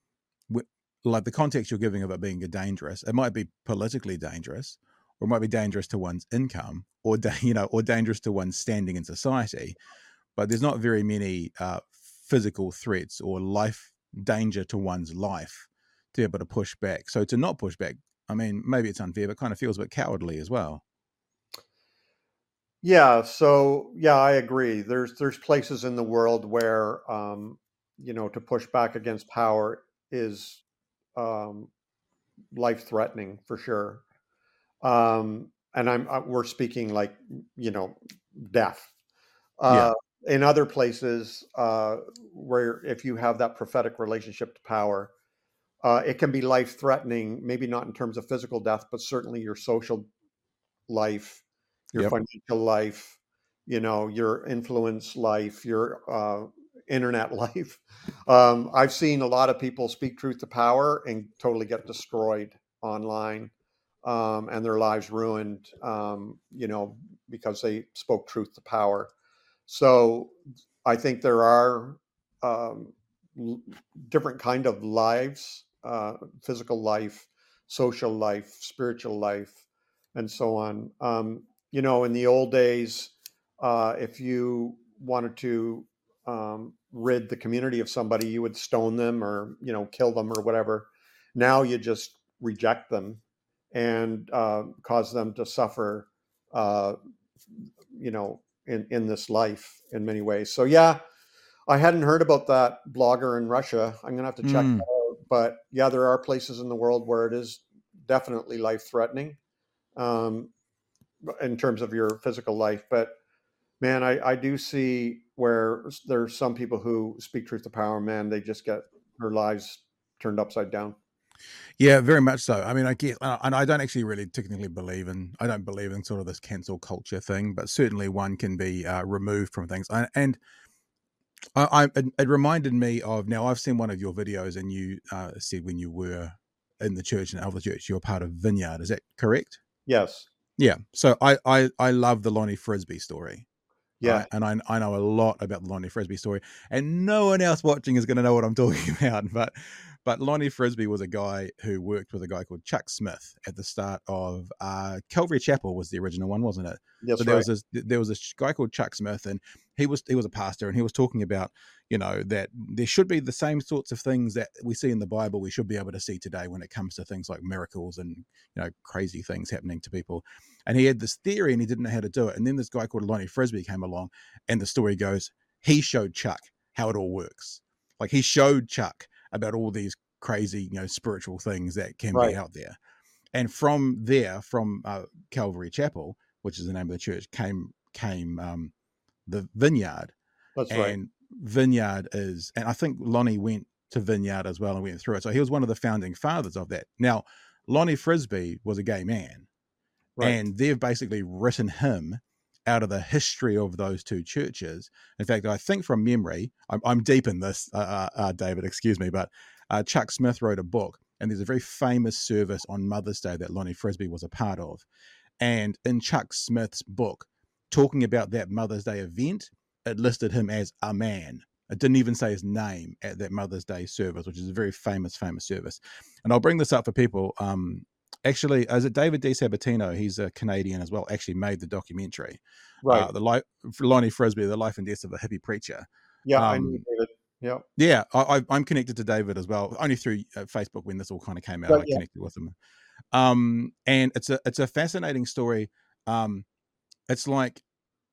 like the context you're giving of it being dangerous, it might be politically dangerous, or it might be dangerous to one's income, or or dangerous to one's standing in society. But there's not very many physical threats or life danger to one's life to be able to push back. So to not push back, I mean, maybe it's unfair, but kind of feels a bit cowardly as well. Yeah, so yeah, I agree. There's places in the world where to push back against power is um, life threatening for sure. And we're speaking like you know death. Yeah, Uh, in other places where if you have that prophetic relationship to power, it can be life threatening. Maybe not in terms of physical death, but certainly your social life, your yep, financial life, your influence life, your internet life. I've seen a lot of people speak truth to power and totally get destroyed online, and their lives ruined, because they spoke truth to power. So I think there are um, different kind of lives, physical life, social life, spiritual life, and so on. In the old days, if you wanted to rid the community of somebody, you would stone them or kill them or whatever. Now you just reject them and cause them to suffer. Uh, in this life in many ways. So yeah, I hadn't heard about that blogger in Russia. I'm gonna have to check that mm. out. But yeah, there are places in the world where it is definitely life threatening, um, in terms of your physical life. But man, I do see where there's some people who speak truth to power. Man, they just get their lives turned upside down. Yeah, very much so. I mean, I get, and I don't actually really technically believe in, I don't believe in sort of this cancel culture thing, but certainly one can be removed from things. And it reminded me of, now I've seen one of your videos, and you said when you were in the church, in Alpha Church, you were part of Vineyard. Is that correct? Yes. Yeah. So I love the Lonnie Frisbee story. Yeah. Right, and I know a lot about the Lonnie Frisbee story, and no one else watching is going to know what I'm talking about. But Lonnie Frisbee was a guy who worked with a guy called Chuck Smith at the start of Calvary Chapel was the original one, wasn't it? So That's there right. was this guy called Chuck Smith, and he was a pastor, and he was talking about, that there should be the same sorts of things that we see in the Bible we should be able to see today when it comes to things like miracles and crazy things happening to people. And he had this theory and he didn't know how to do it. And then this guy called Lonnie Frisbee came along, and the story goes, he showed Chuck how it all works. Like he showed Chuck about all these crazy, spiritual things that can be Right. out there. And from there, from Calvary Chapel, which is the name of the church, came the Vineyard. That's right. And Vineyard is, and I think Lonnie went to Vineyard as well and went through it. So he was one of the founding fathers of that. Now, Lonnie Frisbee was a gay man, Right. and they've basically written him out of the history of those two churches. In fact, I think from memory, I'm deep in this, David, excuse me, but Chuck Smith wrote a book, and there's a very famous service on Mother's Day that Lonnie Frisbee was a part of. And in Chuck Smith's book, talking about that Mother's Day event, it listed him as a man. It didn't even say his name at that Mother's Day service, which is a very famous service. And I'll bring this up for people. Actually, is it David D. Sabatino? He's a Canadian as well. Actually, made the documentary, Right. the life Lonnie Frisbee, the life and death of a hippie preacher. Yeah, I knew Um, David. Yeah. yeah, I'm connected to David as well, only through Facebook. When this all kind of came out, Right. I Yeah. connected with him. And it's a fascinating story. Um, it's like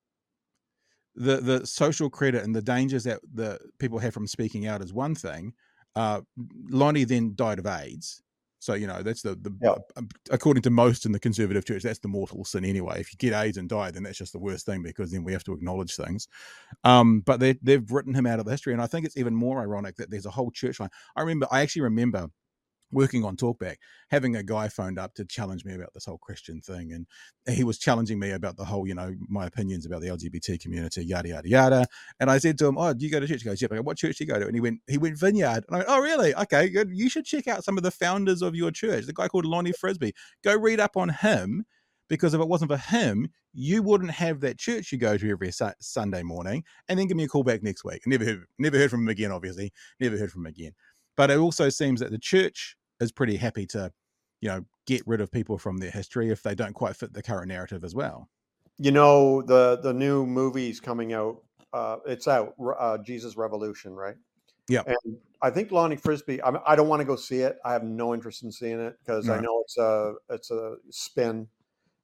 the social credit and the dangers that the people have from speaking out is one thing. Uh, Lonnie then died of AIDS. So, that's the Yeah. according to most in the conservative church, that's the mortal sin anyway. If you get AIDS and die, then that's just the worst thing, because then we have to acknowledge things. But they've written him out of the history. And I think it's even more ironic that there's a whole church line. I actually remember working on Talkback, having a guy phoned up to challenge me about this whole Christian thing. And he was challenging me about the whole, my opinions about the LGBT community, yada, yada, yada. And I said to him, "Oh, do you go to church?" He goes, "Yeah." I go, "What church do you go to?" And he went Vineyard. And I went, "Oh, really? Okay, good. You should check out some of the founders of your church. The guy called Lonnie Frisbee. Go read up on him, because if it wasn't for him, you wouldn't have that church you go to every Sunday morning. And then give me a call back next week." Never heard from him again, obviously. Never heard from him again. But it also seems that the church is pretty happy to, get rid of people from their history if they don't quite fit the current narrative as well. The new movie's coming out. It's out. Jesus Revolution, right? Yeah. And I think Lonnie Frisbee. I don't want to go see it. I have no interest in seeing it because I No. know it's a spin.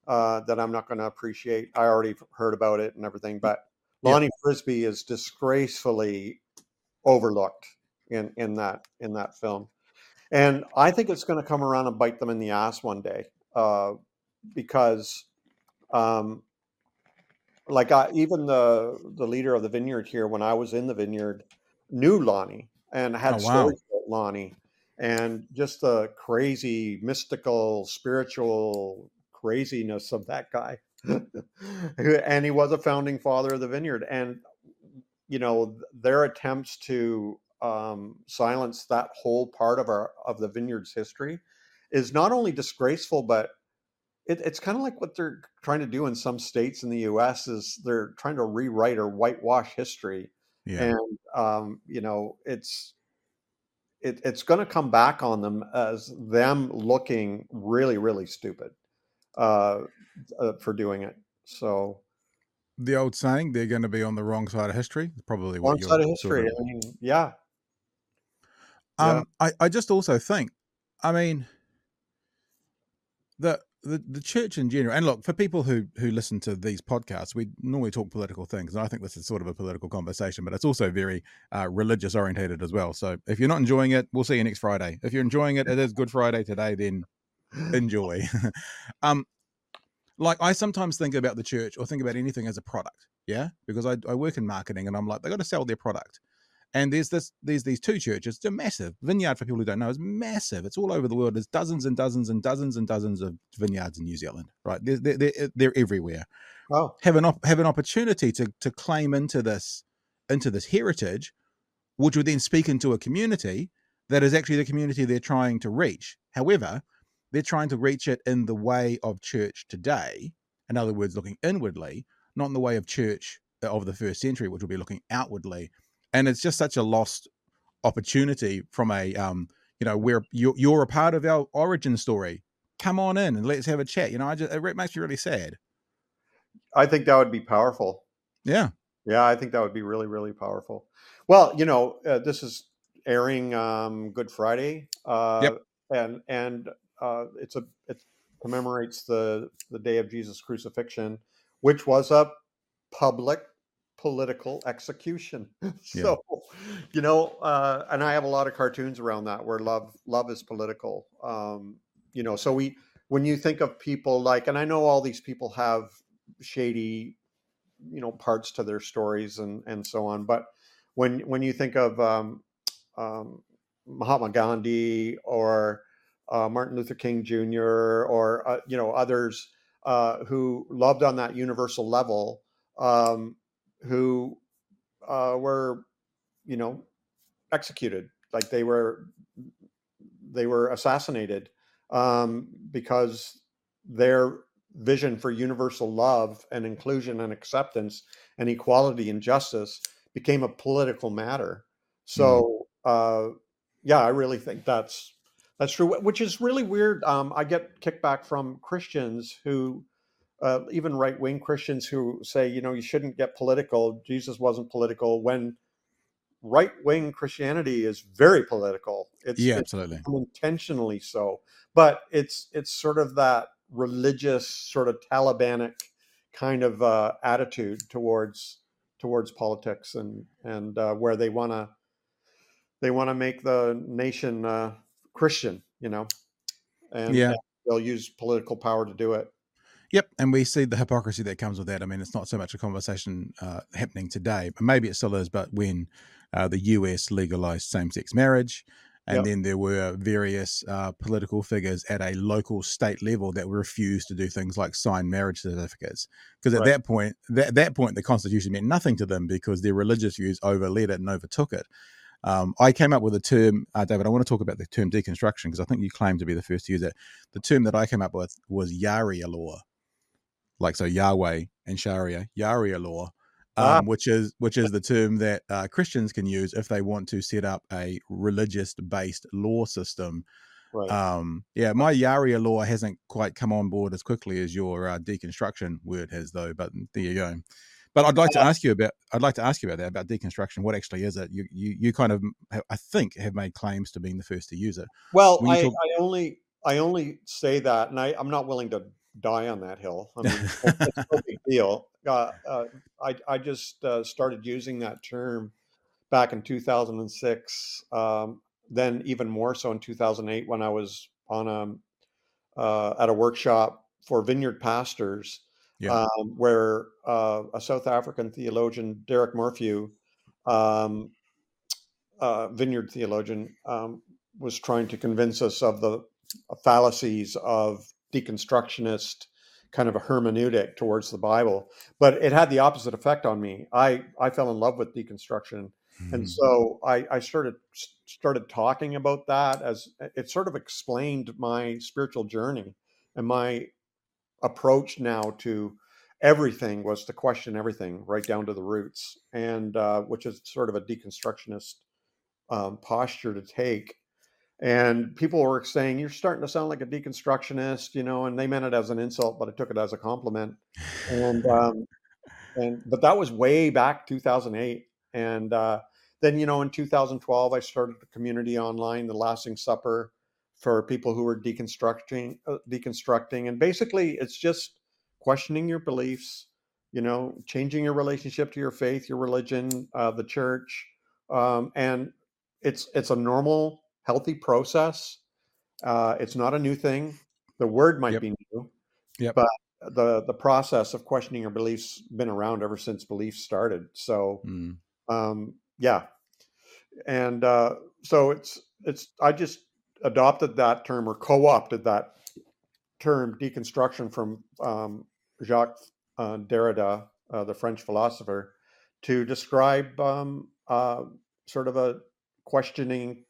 that I'm not going to appreciate. I already heard about it and everything, but Yeah. Lonnie Frisbee is disgracefully overlooked in that film, and I think it's going to come around and bite them in the ass one day, because um, like even the leader of the vineyard here, when I was in the vineyard, knew Lonnie and Oh, had wow. stories about Lonnie, and just the crazy mystical spiritual craziness of that guy. And he was a founding father of the vineyard, and their attempts to silence that whole part of the vineyard's history is not only disgraceful, but it's kind of like what they're trying to do in some states in the U.S. is they're trying to rewrite or whitewash history, Yeah. and it's going to come back on them as them looking really, really stupid uh, for doing it. So The old saying, they're going to be on the wrong side of history. Probably what one side you're of sort history. of. I mean, yeah, yeah. I just also think, I mean, the church in general, and look, for people who listen to these podcasts, we normally talk political things, and I think this is sort of a political conversation, but it's also very religious orientated as well. So if you're not enjoying it, we'll see you next Friday. If you're enjoying it, it is Good Friday today, then enjoy. um like, I sometimes think about the church or think about anything as a product, yeah, because I work in marketing, and I'm like, they got to sell their product. And there's these two churches. They're massive. Vineyard, for people who don't know, is massive. It's all over the world. There's dozens and dozens and dozens and dozens of vineyards in New Zealand, right? They're everywhere. Oh, Have an opportunity to claim into this heritage, which would then speak into a community that is actually the community they're trying to reach. However, they're trying to reach it in the way of church today. In other words, looking inwardly, not in the way of church of the first century, which would be looking outwardly. And it's just such a lost opportunity from a where you're a part of our origin story. Come on in and let's have a chat. It makes me really sad. I think that would be powerful. Yeah. Yeah, I think that would be really, really powerful. Well, this is airing Good Friday, Yep. and it commemorates the day of Jesus' crucifixion, which was a public political execution. Yeah. So, and I have a lot of cartoons around that where love is political. So when you think of people like, and I know all these people have shady parts to their stories and so on, but when you think of um, Mahatma Gandhi or Martin Luther King Jr. or others who loved on that universal level, who were you know executed, like they were assassinated, because their vision for universal love and inclusion and acceptance and equality and justice became a political matter. Mm. So, yeah, I really think that's true. Which is really weird. I get kickback from Christians who, even right wing Christians, who say, you shouldn't get political. Jesus wasn't political, when right wing Christianity is very political. Yeah, It's absolutely. intentionally so, but it's sort of that religious, sort of Talibanic kind of attitude towards politics, and where they want to make the nation Christian, and Yeah. they'll use political power to do it. Yep, and we see the hypocrisy that comes with that. I mean, it's not so much a conversation happening today, but maybe it still is. But when the US legalized same-sex marriage, and Yep. then there were various political figures at a local state level that refused to do things like sign marriage certificates, because at Right. that point, the Constitution meant nothing to them because their religious views overled it and overtook it. I came up with a term, David. I want to talk about the term deconstruction because I think you claim to be the first to use it. The term that I came up with was Sharia law, like, so Yahweh and Sharia law, Ah, which is the term that Christians can use if they want to set up a religious based law system. right. Yeah, my Sharia law hasn't quite come on board as quickly as your deconstruction word has, though. But there you go. But I'd like to ask you about that, about deconstruction. What actually is it? You kind of, I think, have made claims to being the first to use it. Well, When you I, talk, I only I only say that, and I'm not willing to die on that hill. I mean, it's no big deal. I just started using that term back in 2006. Then even more so in 2008 when I was on at a workshop for vineyard pastors, Yeah. where a South African theologian, Derek Morphew, um, vineyard theologian, was trying to convince us of the fallacies of deconstructionist kind of a hermeneutic towards the Bible. But it had the opposite effect on me. I fell in love with deconstruction. And Mhm. so I started talking about that, as it sort of explained my spiritual journey, and my approach now to everything was to question everything right down to the roots, and which is sort of a deconstructionist posture to take. And people were saying, "You're starting to sound like a deconstructionist," and they meant it as an insult, but I took it as a compliment. And but that was way back 2008. And then in 2012, I started a community online, the Lasting Supper, for people who were deconstructing, and basically it's just questioning your beliefs, changing your relationship to your faith, your religion, the church, and it's a normal, healthy process. It's not a new thing. The word might Yep. be new, Yep. but the process of questioning your beliefs been around ever since beliefs started. So Mm. yeah, and so it's I just adopted that term, or co-opted that term, deconstruction, from Jacques Derrida, the French philosopher, to describe sort of a questioning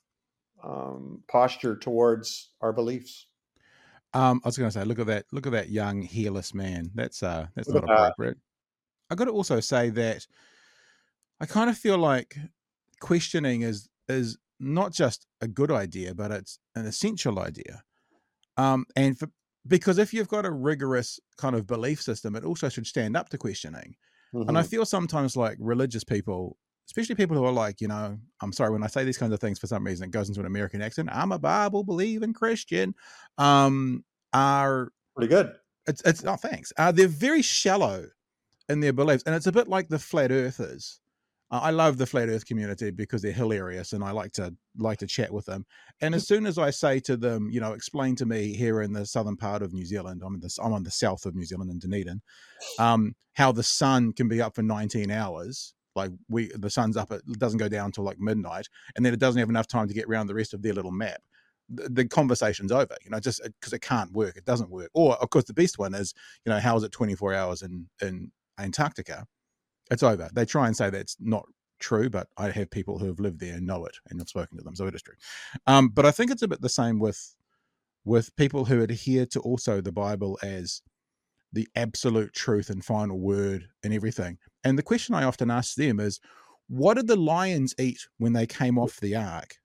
posture towards our beliefs. I was going to say, look at that young hairless man. That's Look not at that. appropriate. I got to also say that I kind of feel like questioning is not just a good idea, but it's an essential idea. And because if you've got a rigorous kind of belief system, it also should stand up to questioning. And I Hmm. feel sometimes like religious people, especially people who are like, I'm sorry, when I say these kinds of things, for some reason it goes into an American accent. I'm a Bible believing Christian. Um, are Pretty good. it's oh thanks. They're very shallow in their beliefs, and it's a bit like the flat earthers. I love the flat Earth community because they're hilarious, and I like to chat with them. And as soon as I say to them, explain to me here in the southern part of New Zealand, I'm on the south of New Zealand in Dunedin, how the sun can be up for 19 hours. Like the sun's up, it doesn't go down till like midnight, and then it doesn't have enough time to get around the rest of their little map. The conversation's over, just because it can't work. It doesn't work. Or of course, the best one is, how is it 24 hours in Antarctica? It's over. They try and say that's not true, but I have people who have lived there and know it, and I've spoken to them, so it is true. But I think it's a bit the same with people who adhere to also the Bible as the absolute truth and final word and everything. And the question I often ask them is, what did the lions eat when they came off the ark?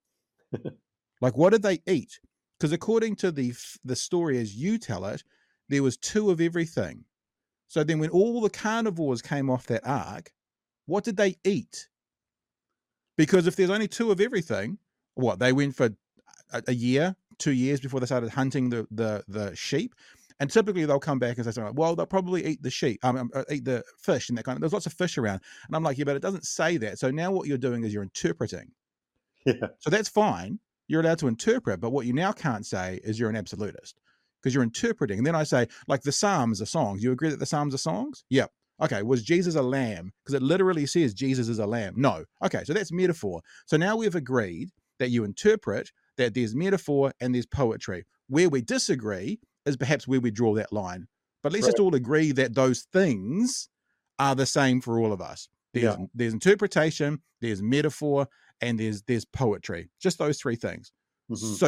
Like, what did they eat? Because according to the story as you tell it, there was two of everything. So then when all the carnivores came off that ark, what did they eat? Because if there's only two of everything, what, they went for a year, 2 years before they started hunting the sheep, and typically they'll come back and say something like, well, they'll probably eat the sheep, eat the fish and that kind of. There's lots of fish around, and I'm like, yeah, but it doesn't say that. So now what you're doing is you're interpreting. Yeah. So that's fine. You're allowed to interpret, but what you now can't say is you're an absolutist because you're interpreting. And then I say, like, the Psalms are songs. You agree that the Psalms are songs? Yep. Okay, was Jesus a lamb? Because it literally says Jesus is a lamb. No. Okay, so that's metaphor. So now we've agreed that you interpret, that there's metaphor and there's poetry. Where we disagree is perhaps where we draw that line. But let's just Right. all agree that those things are the same for all of us. Yeah. There's interpretation, there's metaphor, and there's poetry. Just those three things. Hmm.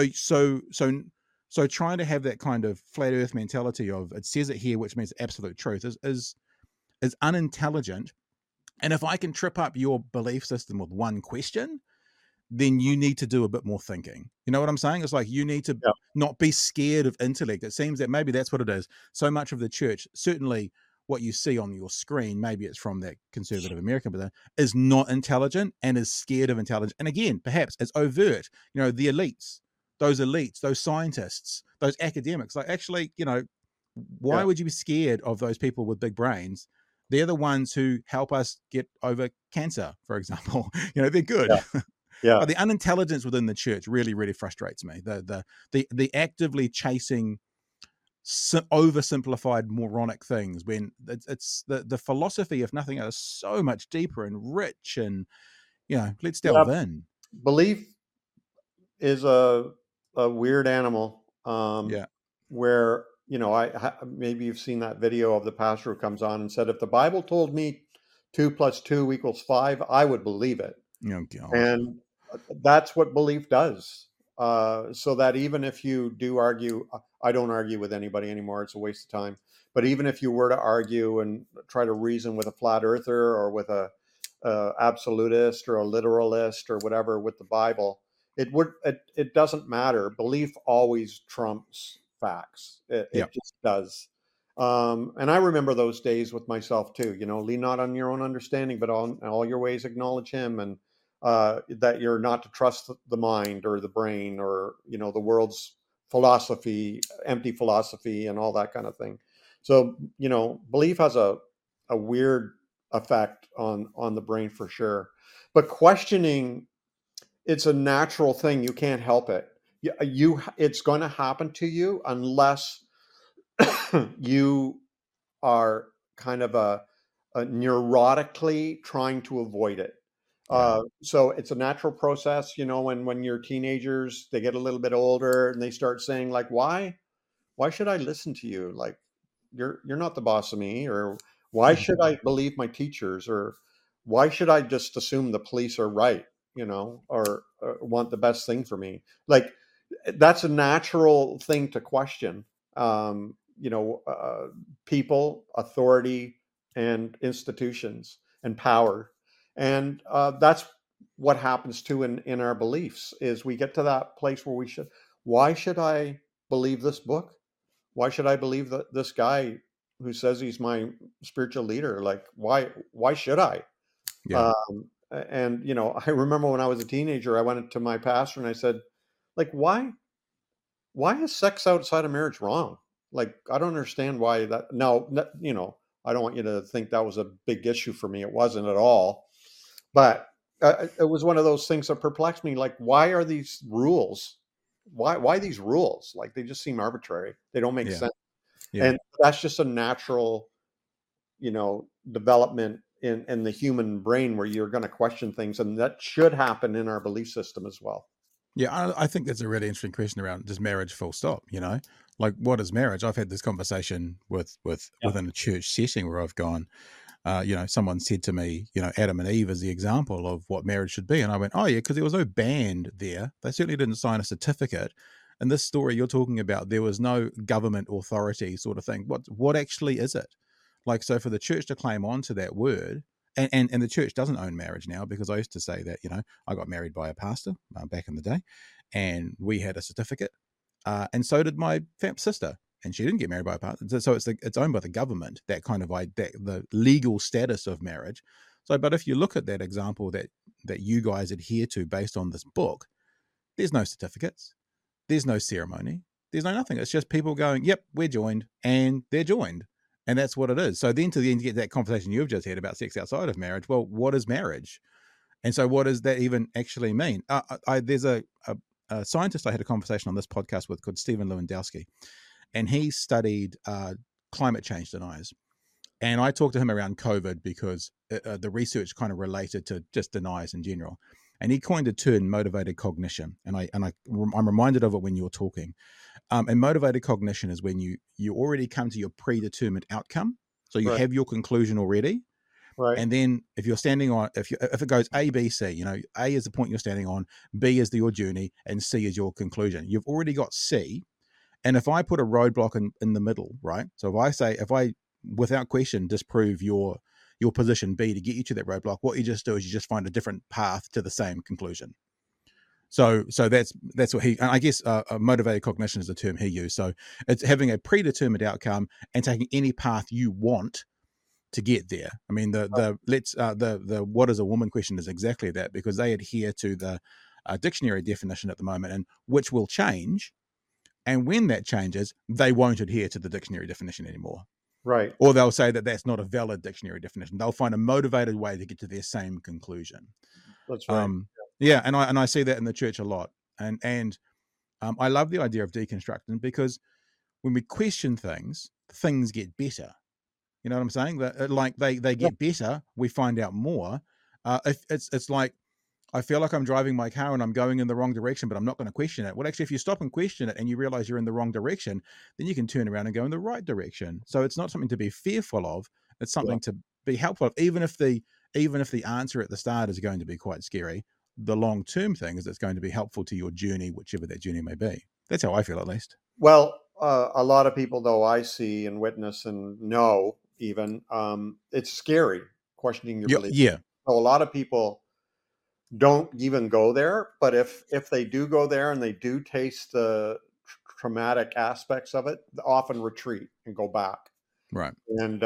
So trying to have that kind of flat earth mentality of it says it here, which means absolute truth, is unintelligent. And if I can trip up your belief system with one question, then you need to do a bit more thinking. You know what I'm saying? It's like you need to Yeah. not be scared of intellect. It seems that maybe that's what it is. So much of the church, certainly what you see on your screen, maybe it's from that conservative American, but is not intelligent and is scared of intelligence. And again, perhaps it's overt. The elites, those scientists, those academics, like actually, Why Yeah. would you be scared of those people with big brains? They're the ones who help us get over cancer, for example. They're Yeah. good. Yeah. But the unintelligence within the church really, really frustrates me. The actively chasing oversimplified moronic things, when it's the philosophy, if nothing else, so much deeper and rich, and let's Yeah. delve in. Belief is a weird animal, Yeah. where, maybe you've seen that video of the pastor who comes on and said, if the Bible told me 2 + 2 = 5, I would believe it. Oh God. And that's what belief does. So that even if you do argue, I don't argue with anybody anymore, it's a waste of time. But even if you were to argue and try to reason with a flat earther or with a absolutist or a literalist or whatever with the Bible, it doesn't matter. Belief always trumps facts. It, Yeah. it just does. And I remember those days with myself too. Lean not on your own understanding, but on all your ways acknowledge Him, and that you're not to trust the mind or the brain or the world's philosophy, empty philosophy, and all that kind of thing. So belief has a weird effect on the brain for sure. But questioning, it's a natural thing. You can't help it. It's going to happen to you unless you are kind of a neurotically trying to avoid it. Yeah. So it's a natural process, when you're teenagers, they get a little bit older and they start saying like, why should I listen to you? Like, you're not the boss of me, or why should I believe my teachers, or why should I just assume the police are right, or want the best thing for me? Like, that's a natural thing to question. People, authority, and institutions and power, and that's what happens too in our beliefs. Is we get to that place where why should I believe this book? Why should I believe that this guy who says he's my spiritual leader? Like, why should I? Yeah. And I remember when I was a teenager, I went to my pastor and I said, like, why is sex outside of marriage wrong? Like, I don't understand why that. No, I don't want you to think that was a big issue for me. It wasn't at all. But it was one of those things that perplexed me. Like, why are these rules? Why these rules? Like, they just seem arbitrary. They don't make Yeah. sense. Yeah. And that's just a natural, development in the human brain where you're going to question things, and that should happen in our belief system as well. Yeah, I think that's a really interesting question around just marriage, full stop. Like, what is marriage? I've had this conversation Yeah. within a church setting where I've gone. Someone said to me, Adam and Eve is the example of what marriage should be, and I went, oh yeah, because there was no band there. They certainly didn't sign a certificate. In this story you're talking about, there was no government authority sort of thing. What actually is it? Like, so for the church to claim on to that word, and the church doesn't own marriage now, because I used to say that, I got married by a pastor back in the day, and we had a certificate, and so did my sister, and she didn't get married by a pastor. So it's owned by the government, that kind of the legal status of marriage. So, but if you look at that example that you guys adhere to based on this book, there's no certificates, there's no ceremony, there's no nothing. It's just people going, yep, we're joined, and they're joined. And that's what it is. So then to the end, you get that conversation you've just had about sex outside of marriage. Well, what is marriage? And so what does that even actually mean? There's a scientist I had a conversation on this podcast with called Stephen Lewandowski, and he studied climate change deniers. And I talked to him around COVID because the research kind of related to just deniers in general. And he coined a term, motivated cognition. And I'm reminded of it when you're talking. And motivated cognition is when you already come to your predetermined outcome. So you Right. have your conclusion already. Right. And then if you're standing on, if it goes A, B, C, A is the point you're standing on, B is your journey, and C is your conclusion. You've already got C. And if I put a roadblock in the middle, right? So if I without question disprove your position B to get you to that roadblock, what you just do is you just find a different path to the same conclusion. So that's what he, and I guess motivated cognition is the term he used. So it's having a predetermined outcome and taking any path you want to get there. I mean, the what is a woman question is exactly that, because they adhere to the dictionary definition at the moment, and which will change. And when that changes, they won't adhere to the dictionary definition anymore. Right. Or they'll say that that's not a valid dictionary definition. They'll find a motivated way to get to their same conclusion. That's right. Yeah, and I see that in the church a lot. And I love the idea of deconstructing, because when we question things, things get better. You know what I'm saying? That like they Yeah. get better. We find out more. If it's like, I feel like I'm driving my car and I'm going in the wrong direction, but I'm not going to question it. Well, actually, if you stop and question it and you realize you're in the wrong direction, then you can turn around and go in the right direction. So it's not something to be fearful of. It's Yeah. something to be helpful of. Even if the answer at the start is going to be quite scary, the long term thing is it's going to be helpful to your journey, whichever that journey may be. That's how I feel, at least. Well, a lot of people, though, I see and witness and know even, it's scary questioning your Yeah, beliefs. yeah, So a lot of people don't even go there, but if they do go there and they do taste the traumatic aspects of it, they often retreat and go back. right. And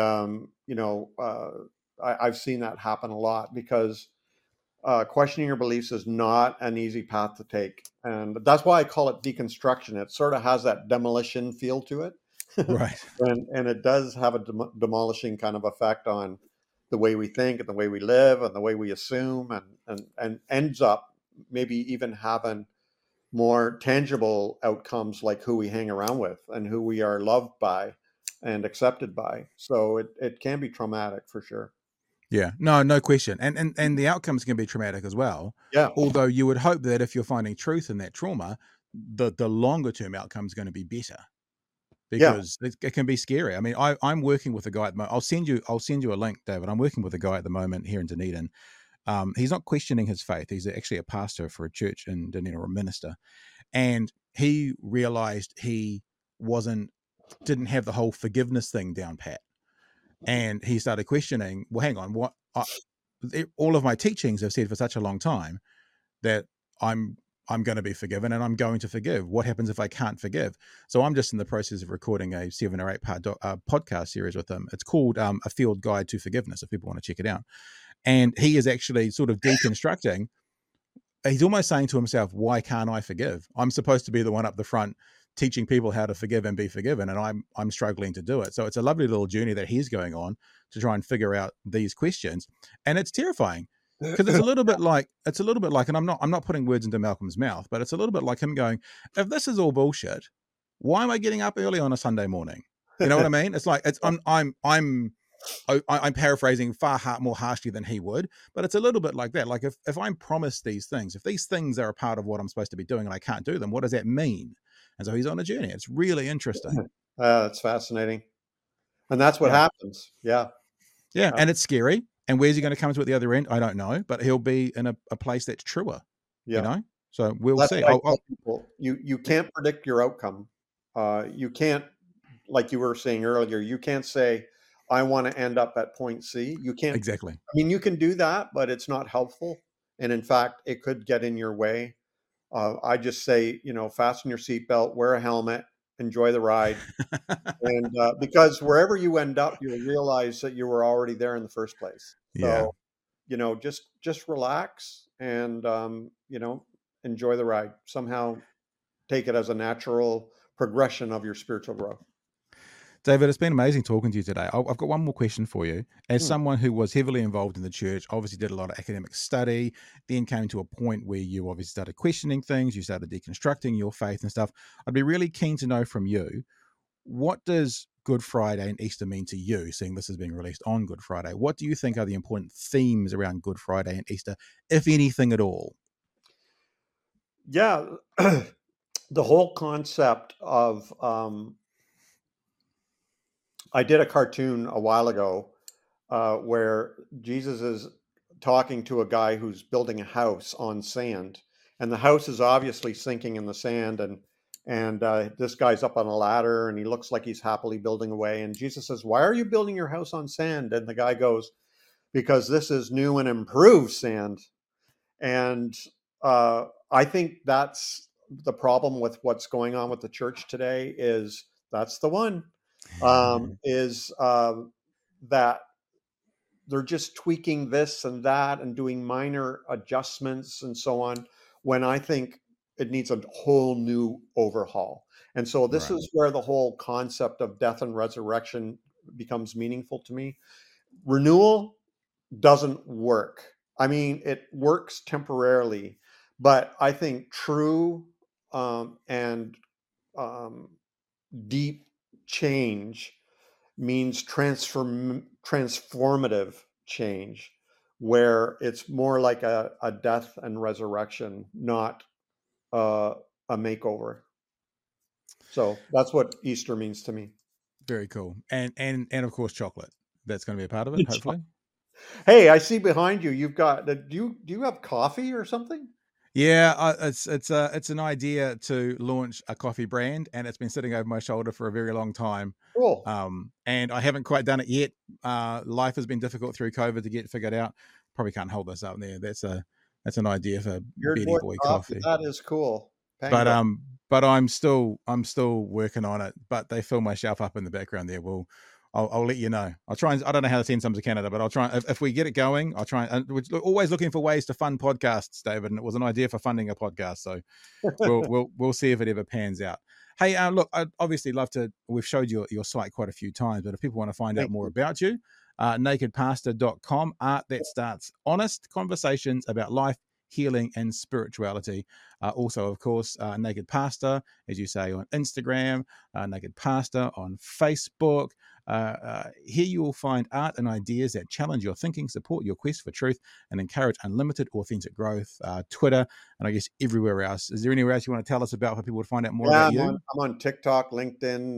I've seen that happen a lot, because questioning your beliefs is not an easy path to take, and that's why I call it deconstruction. It sort of has that demolition feel to it, Right. and it does have a demolishing kind of effect on the way we think and the way we live and the way we assume, and ends up maybe even having more tangible outcomes, like who we hang around with and who we are loved by and accepted by. So it can be traumatic for sure. Yeah, no question. And the outcomes can be traumatic as well. Yeah, Although you would hope that if you're finding truth in that trauma, the longer term outcome is going to be better, yeah. because it can be scary. I mean, I'm working with a guy at the moment. I'll send you a link, David. I'm working with a guy at the moment here in Dunedin. He's not questioning his faith. He's actually a pastor for a church in Dunedin, or a minister, and he realized he wasn't didn't have the whole forgiveness thing down pat, and he started questioning. Well, hang on, all of my teachings have said for such a long time that I'm I'm going to be forgiven and I'm going to forgive. What happens if I can't forgive? So I'm just in the process of recording a 7 or 8 part podcast series with him. It's called A Field Guide to Forgiveness, if people want to check it out. And he is actually sort of deconstructing. He's almost saying to himself, why can't I forgive? I'm supposed to be the one up the front teaching people how to forgive and be forgiven, and I'm struggling to do it. So it's a lovely little journey that he's going on to try and figure out these questions. And it's terrifying, because it's a little bit like, and I'm not putting words into Malcolm's mouth, but it's a little bit like him going, if this is all bullshit, why am I getting up early on a Sunday morning? You know what I mean? It's like, I'm paraphrasing far more harshly than he would, but it's a little bit like that. Like, if I'm promised these things, if these things are a part of what I'm supposed to be doing and I can't do them, what does that mean? And so he's on a journey. It's really interesting. That's fascinating. And that's what Yeah. happens. Yeah. Yeah. And it's scary. And where's he going to come to at the other end? I don't know, but he'll be in a place that's truer, you Yeah. know? So we'll That's see. what I tell people. You can't predict your outcome. You can't, like you were saying earlier, you can't say, I want to end up at point C. You can't, Exactly. I mean, you can do that, but it's not helpful. And in fact, it could get in your way. I just say, fasten your seatbelt, wear a helmet, enjoy the ride. And because wherever you end up, you'll realize that you were already there in the first place. Yeah. So, just relax and, enjoy the ride. Somehow take it as a natural progression of your spiritual growth. David, it's been amazing talking to you today. I've got one more question for you. As Hmm. someone who was heavily involved in the church, obviously did a lot of academic study, then came to a point where you obviously started questioning things, you started deconstructing your faith and stuff. I'd be really keen to know from you, what does Good Friday and Easter mean to you, seeing this is being released on Good Friday? What do you think are the important themes around Good Friday and Easter, if anything at all? Yeah. The whole concept of, I did a cartoon a while ago where Jesus is talking to a guy who's building a house on sand, and the house is obviously sinking in the sand, and this guy's up on a ladder, and he looks like he's happily building away. And Jesus says, "Why are you building your house on sand?" And the guy goes, "Because this is new and improved sand." And I think that's the problem with what's going on with the church today. Is that's the one is that they're just tweaking this and that and doing minor adjustments and so on. When I think it needs a whole new overhaul. And so this Right. is where the whole concept of death and resurrection becomes meaningful to me. Renewal doesn't work. I mean, it works temporarily, but I think true and um, deep change means transformative change, where it's more like a death and resurrection, not a makeover. So that's what Easter means to me. Very cool. And of course chocolate. That's going to be a part of it, hopefully. Hey, I see behind you. You've got. Do you have coffee or something? Yeah, it's an idea to launch a coffee brand, and it's been sitting over my shoulder for a very long time. Cool. And I haven't quite done it yet. Life has been difficult through COVID to get figured out. Probably can't hold this up there. That's an idea for Beard Betty Boy Boy coffee. Coffee. That is cool. But Pango. I'm still working on it. But they fill my shelf up in the background there. I'll let you know. I'll try and I don't know how to send some to Canada, but I'll try if we get it going. I'll try and we're always looking for ways to fund podcasts, David. And it was an idea for funding a podcast, so we'll see if it ever pans out. Hey, look, I'd obviously love to. We've showed your site quite a few times, but if people want to find out Thank more you. about you, nakedpastor.com, art that starts honest conversations about life, healing, and spirituality. Also, of course, Naked Pastor, as you say, on Instagram, Naked Pastor on Facebook. Here you will find art and ideas that challenge your thinking, support your quest for truth, and encourage unlimited authentic growth. Twitter, and I guess everywhere else. Is there anywhere else you want to tell us about for people to find out more Yeah, about you? I'm on TikTok, LinkedIn,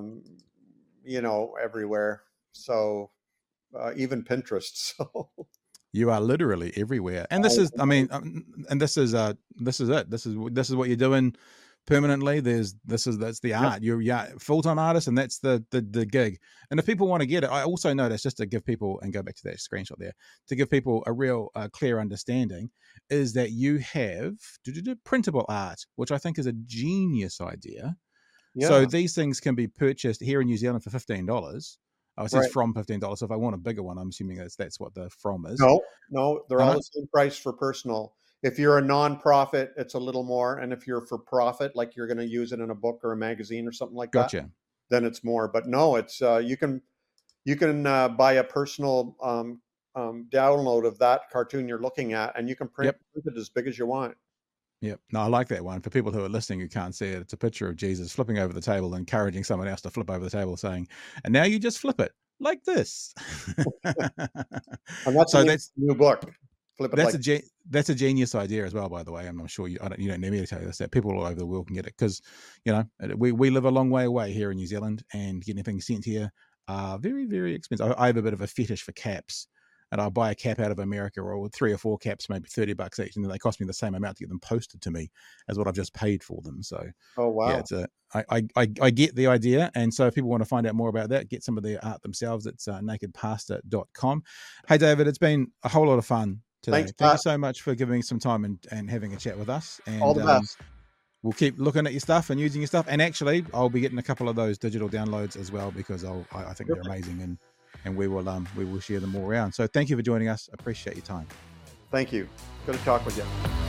everywhere. So even Pinterest. So You are literally everywhere, and this is, I mean, and this is it. This is what you're doing permanently. That's the yep. art. You're full-time artist, and that's the gig. And if people want to get it, I also noticed, just to give people, and go back to that screenshot there, to give people a real clear understanding, is that you have printable art, which I think is a genius idea. So Yeah. these things can be purchased here in New Zealand for $15. Oh, it says Right. from $15. So if I want a bigger one, I'm assuming that's what the from is. No, they're Oh all no, the same price for personal. If you're a nonprofit, it's a little more, and if you're for profit, like you're going to use it in a book or a magazine or something like that, gotcha. then it's more. But no, it's you can buy a personal download of that cartoon you're looking at, and you can print Yep. it as big as you want. Yep. No, I like that one. For people who are listening who can't see it, it's a picture of Jesus flipping over the table, encouraging someone else to flip over the table, saying, "And now you just flip it like this." And that's the So name of the new book. Flip it like. that's a genius idea as well, by the way. I'm sure you don't need me to tell you this, that people all over the world can get it, because we live a long way away here in New Zealand, and getting things sent here are very, very expensive. I have a bit of a fetish for caps, and I'll buy a cap out of America, or 3 or 4 caps, maybe $30 each, and then they cost me the same amount to get them posted to me as what I've just paid for them. So Oh yeah, wow. I get the idea. And so if people want to find out more about that, get some of their art themselves, it's nakedpastor.com. Hey, David, it's been a whole lot of fun Thanks, today. Thank you Pat. so much for giving some time and having a chat with us. All And the best. we'll keep looking at your stuff and using your stuff. And actually, I'll be getting a couple of those digital downloads as well, because I think they're amazing, and we will share them all around. So thank you for joining us. Appreciate your time. Thank you. Good to talk with you.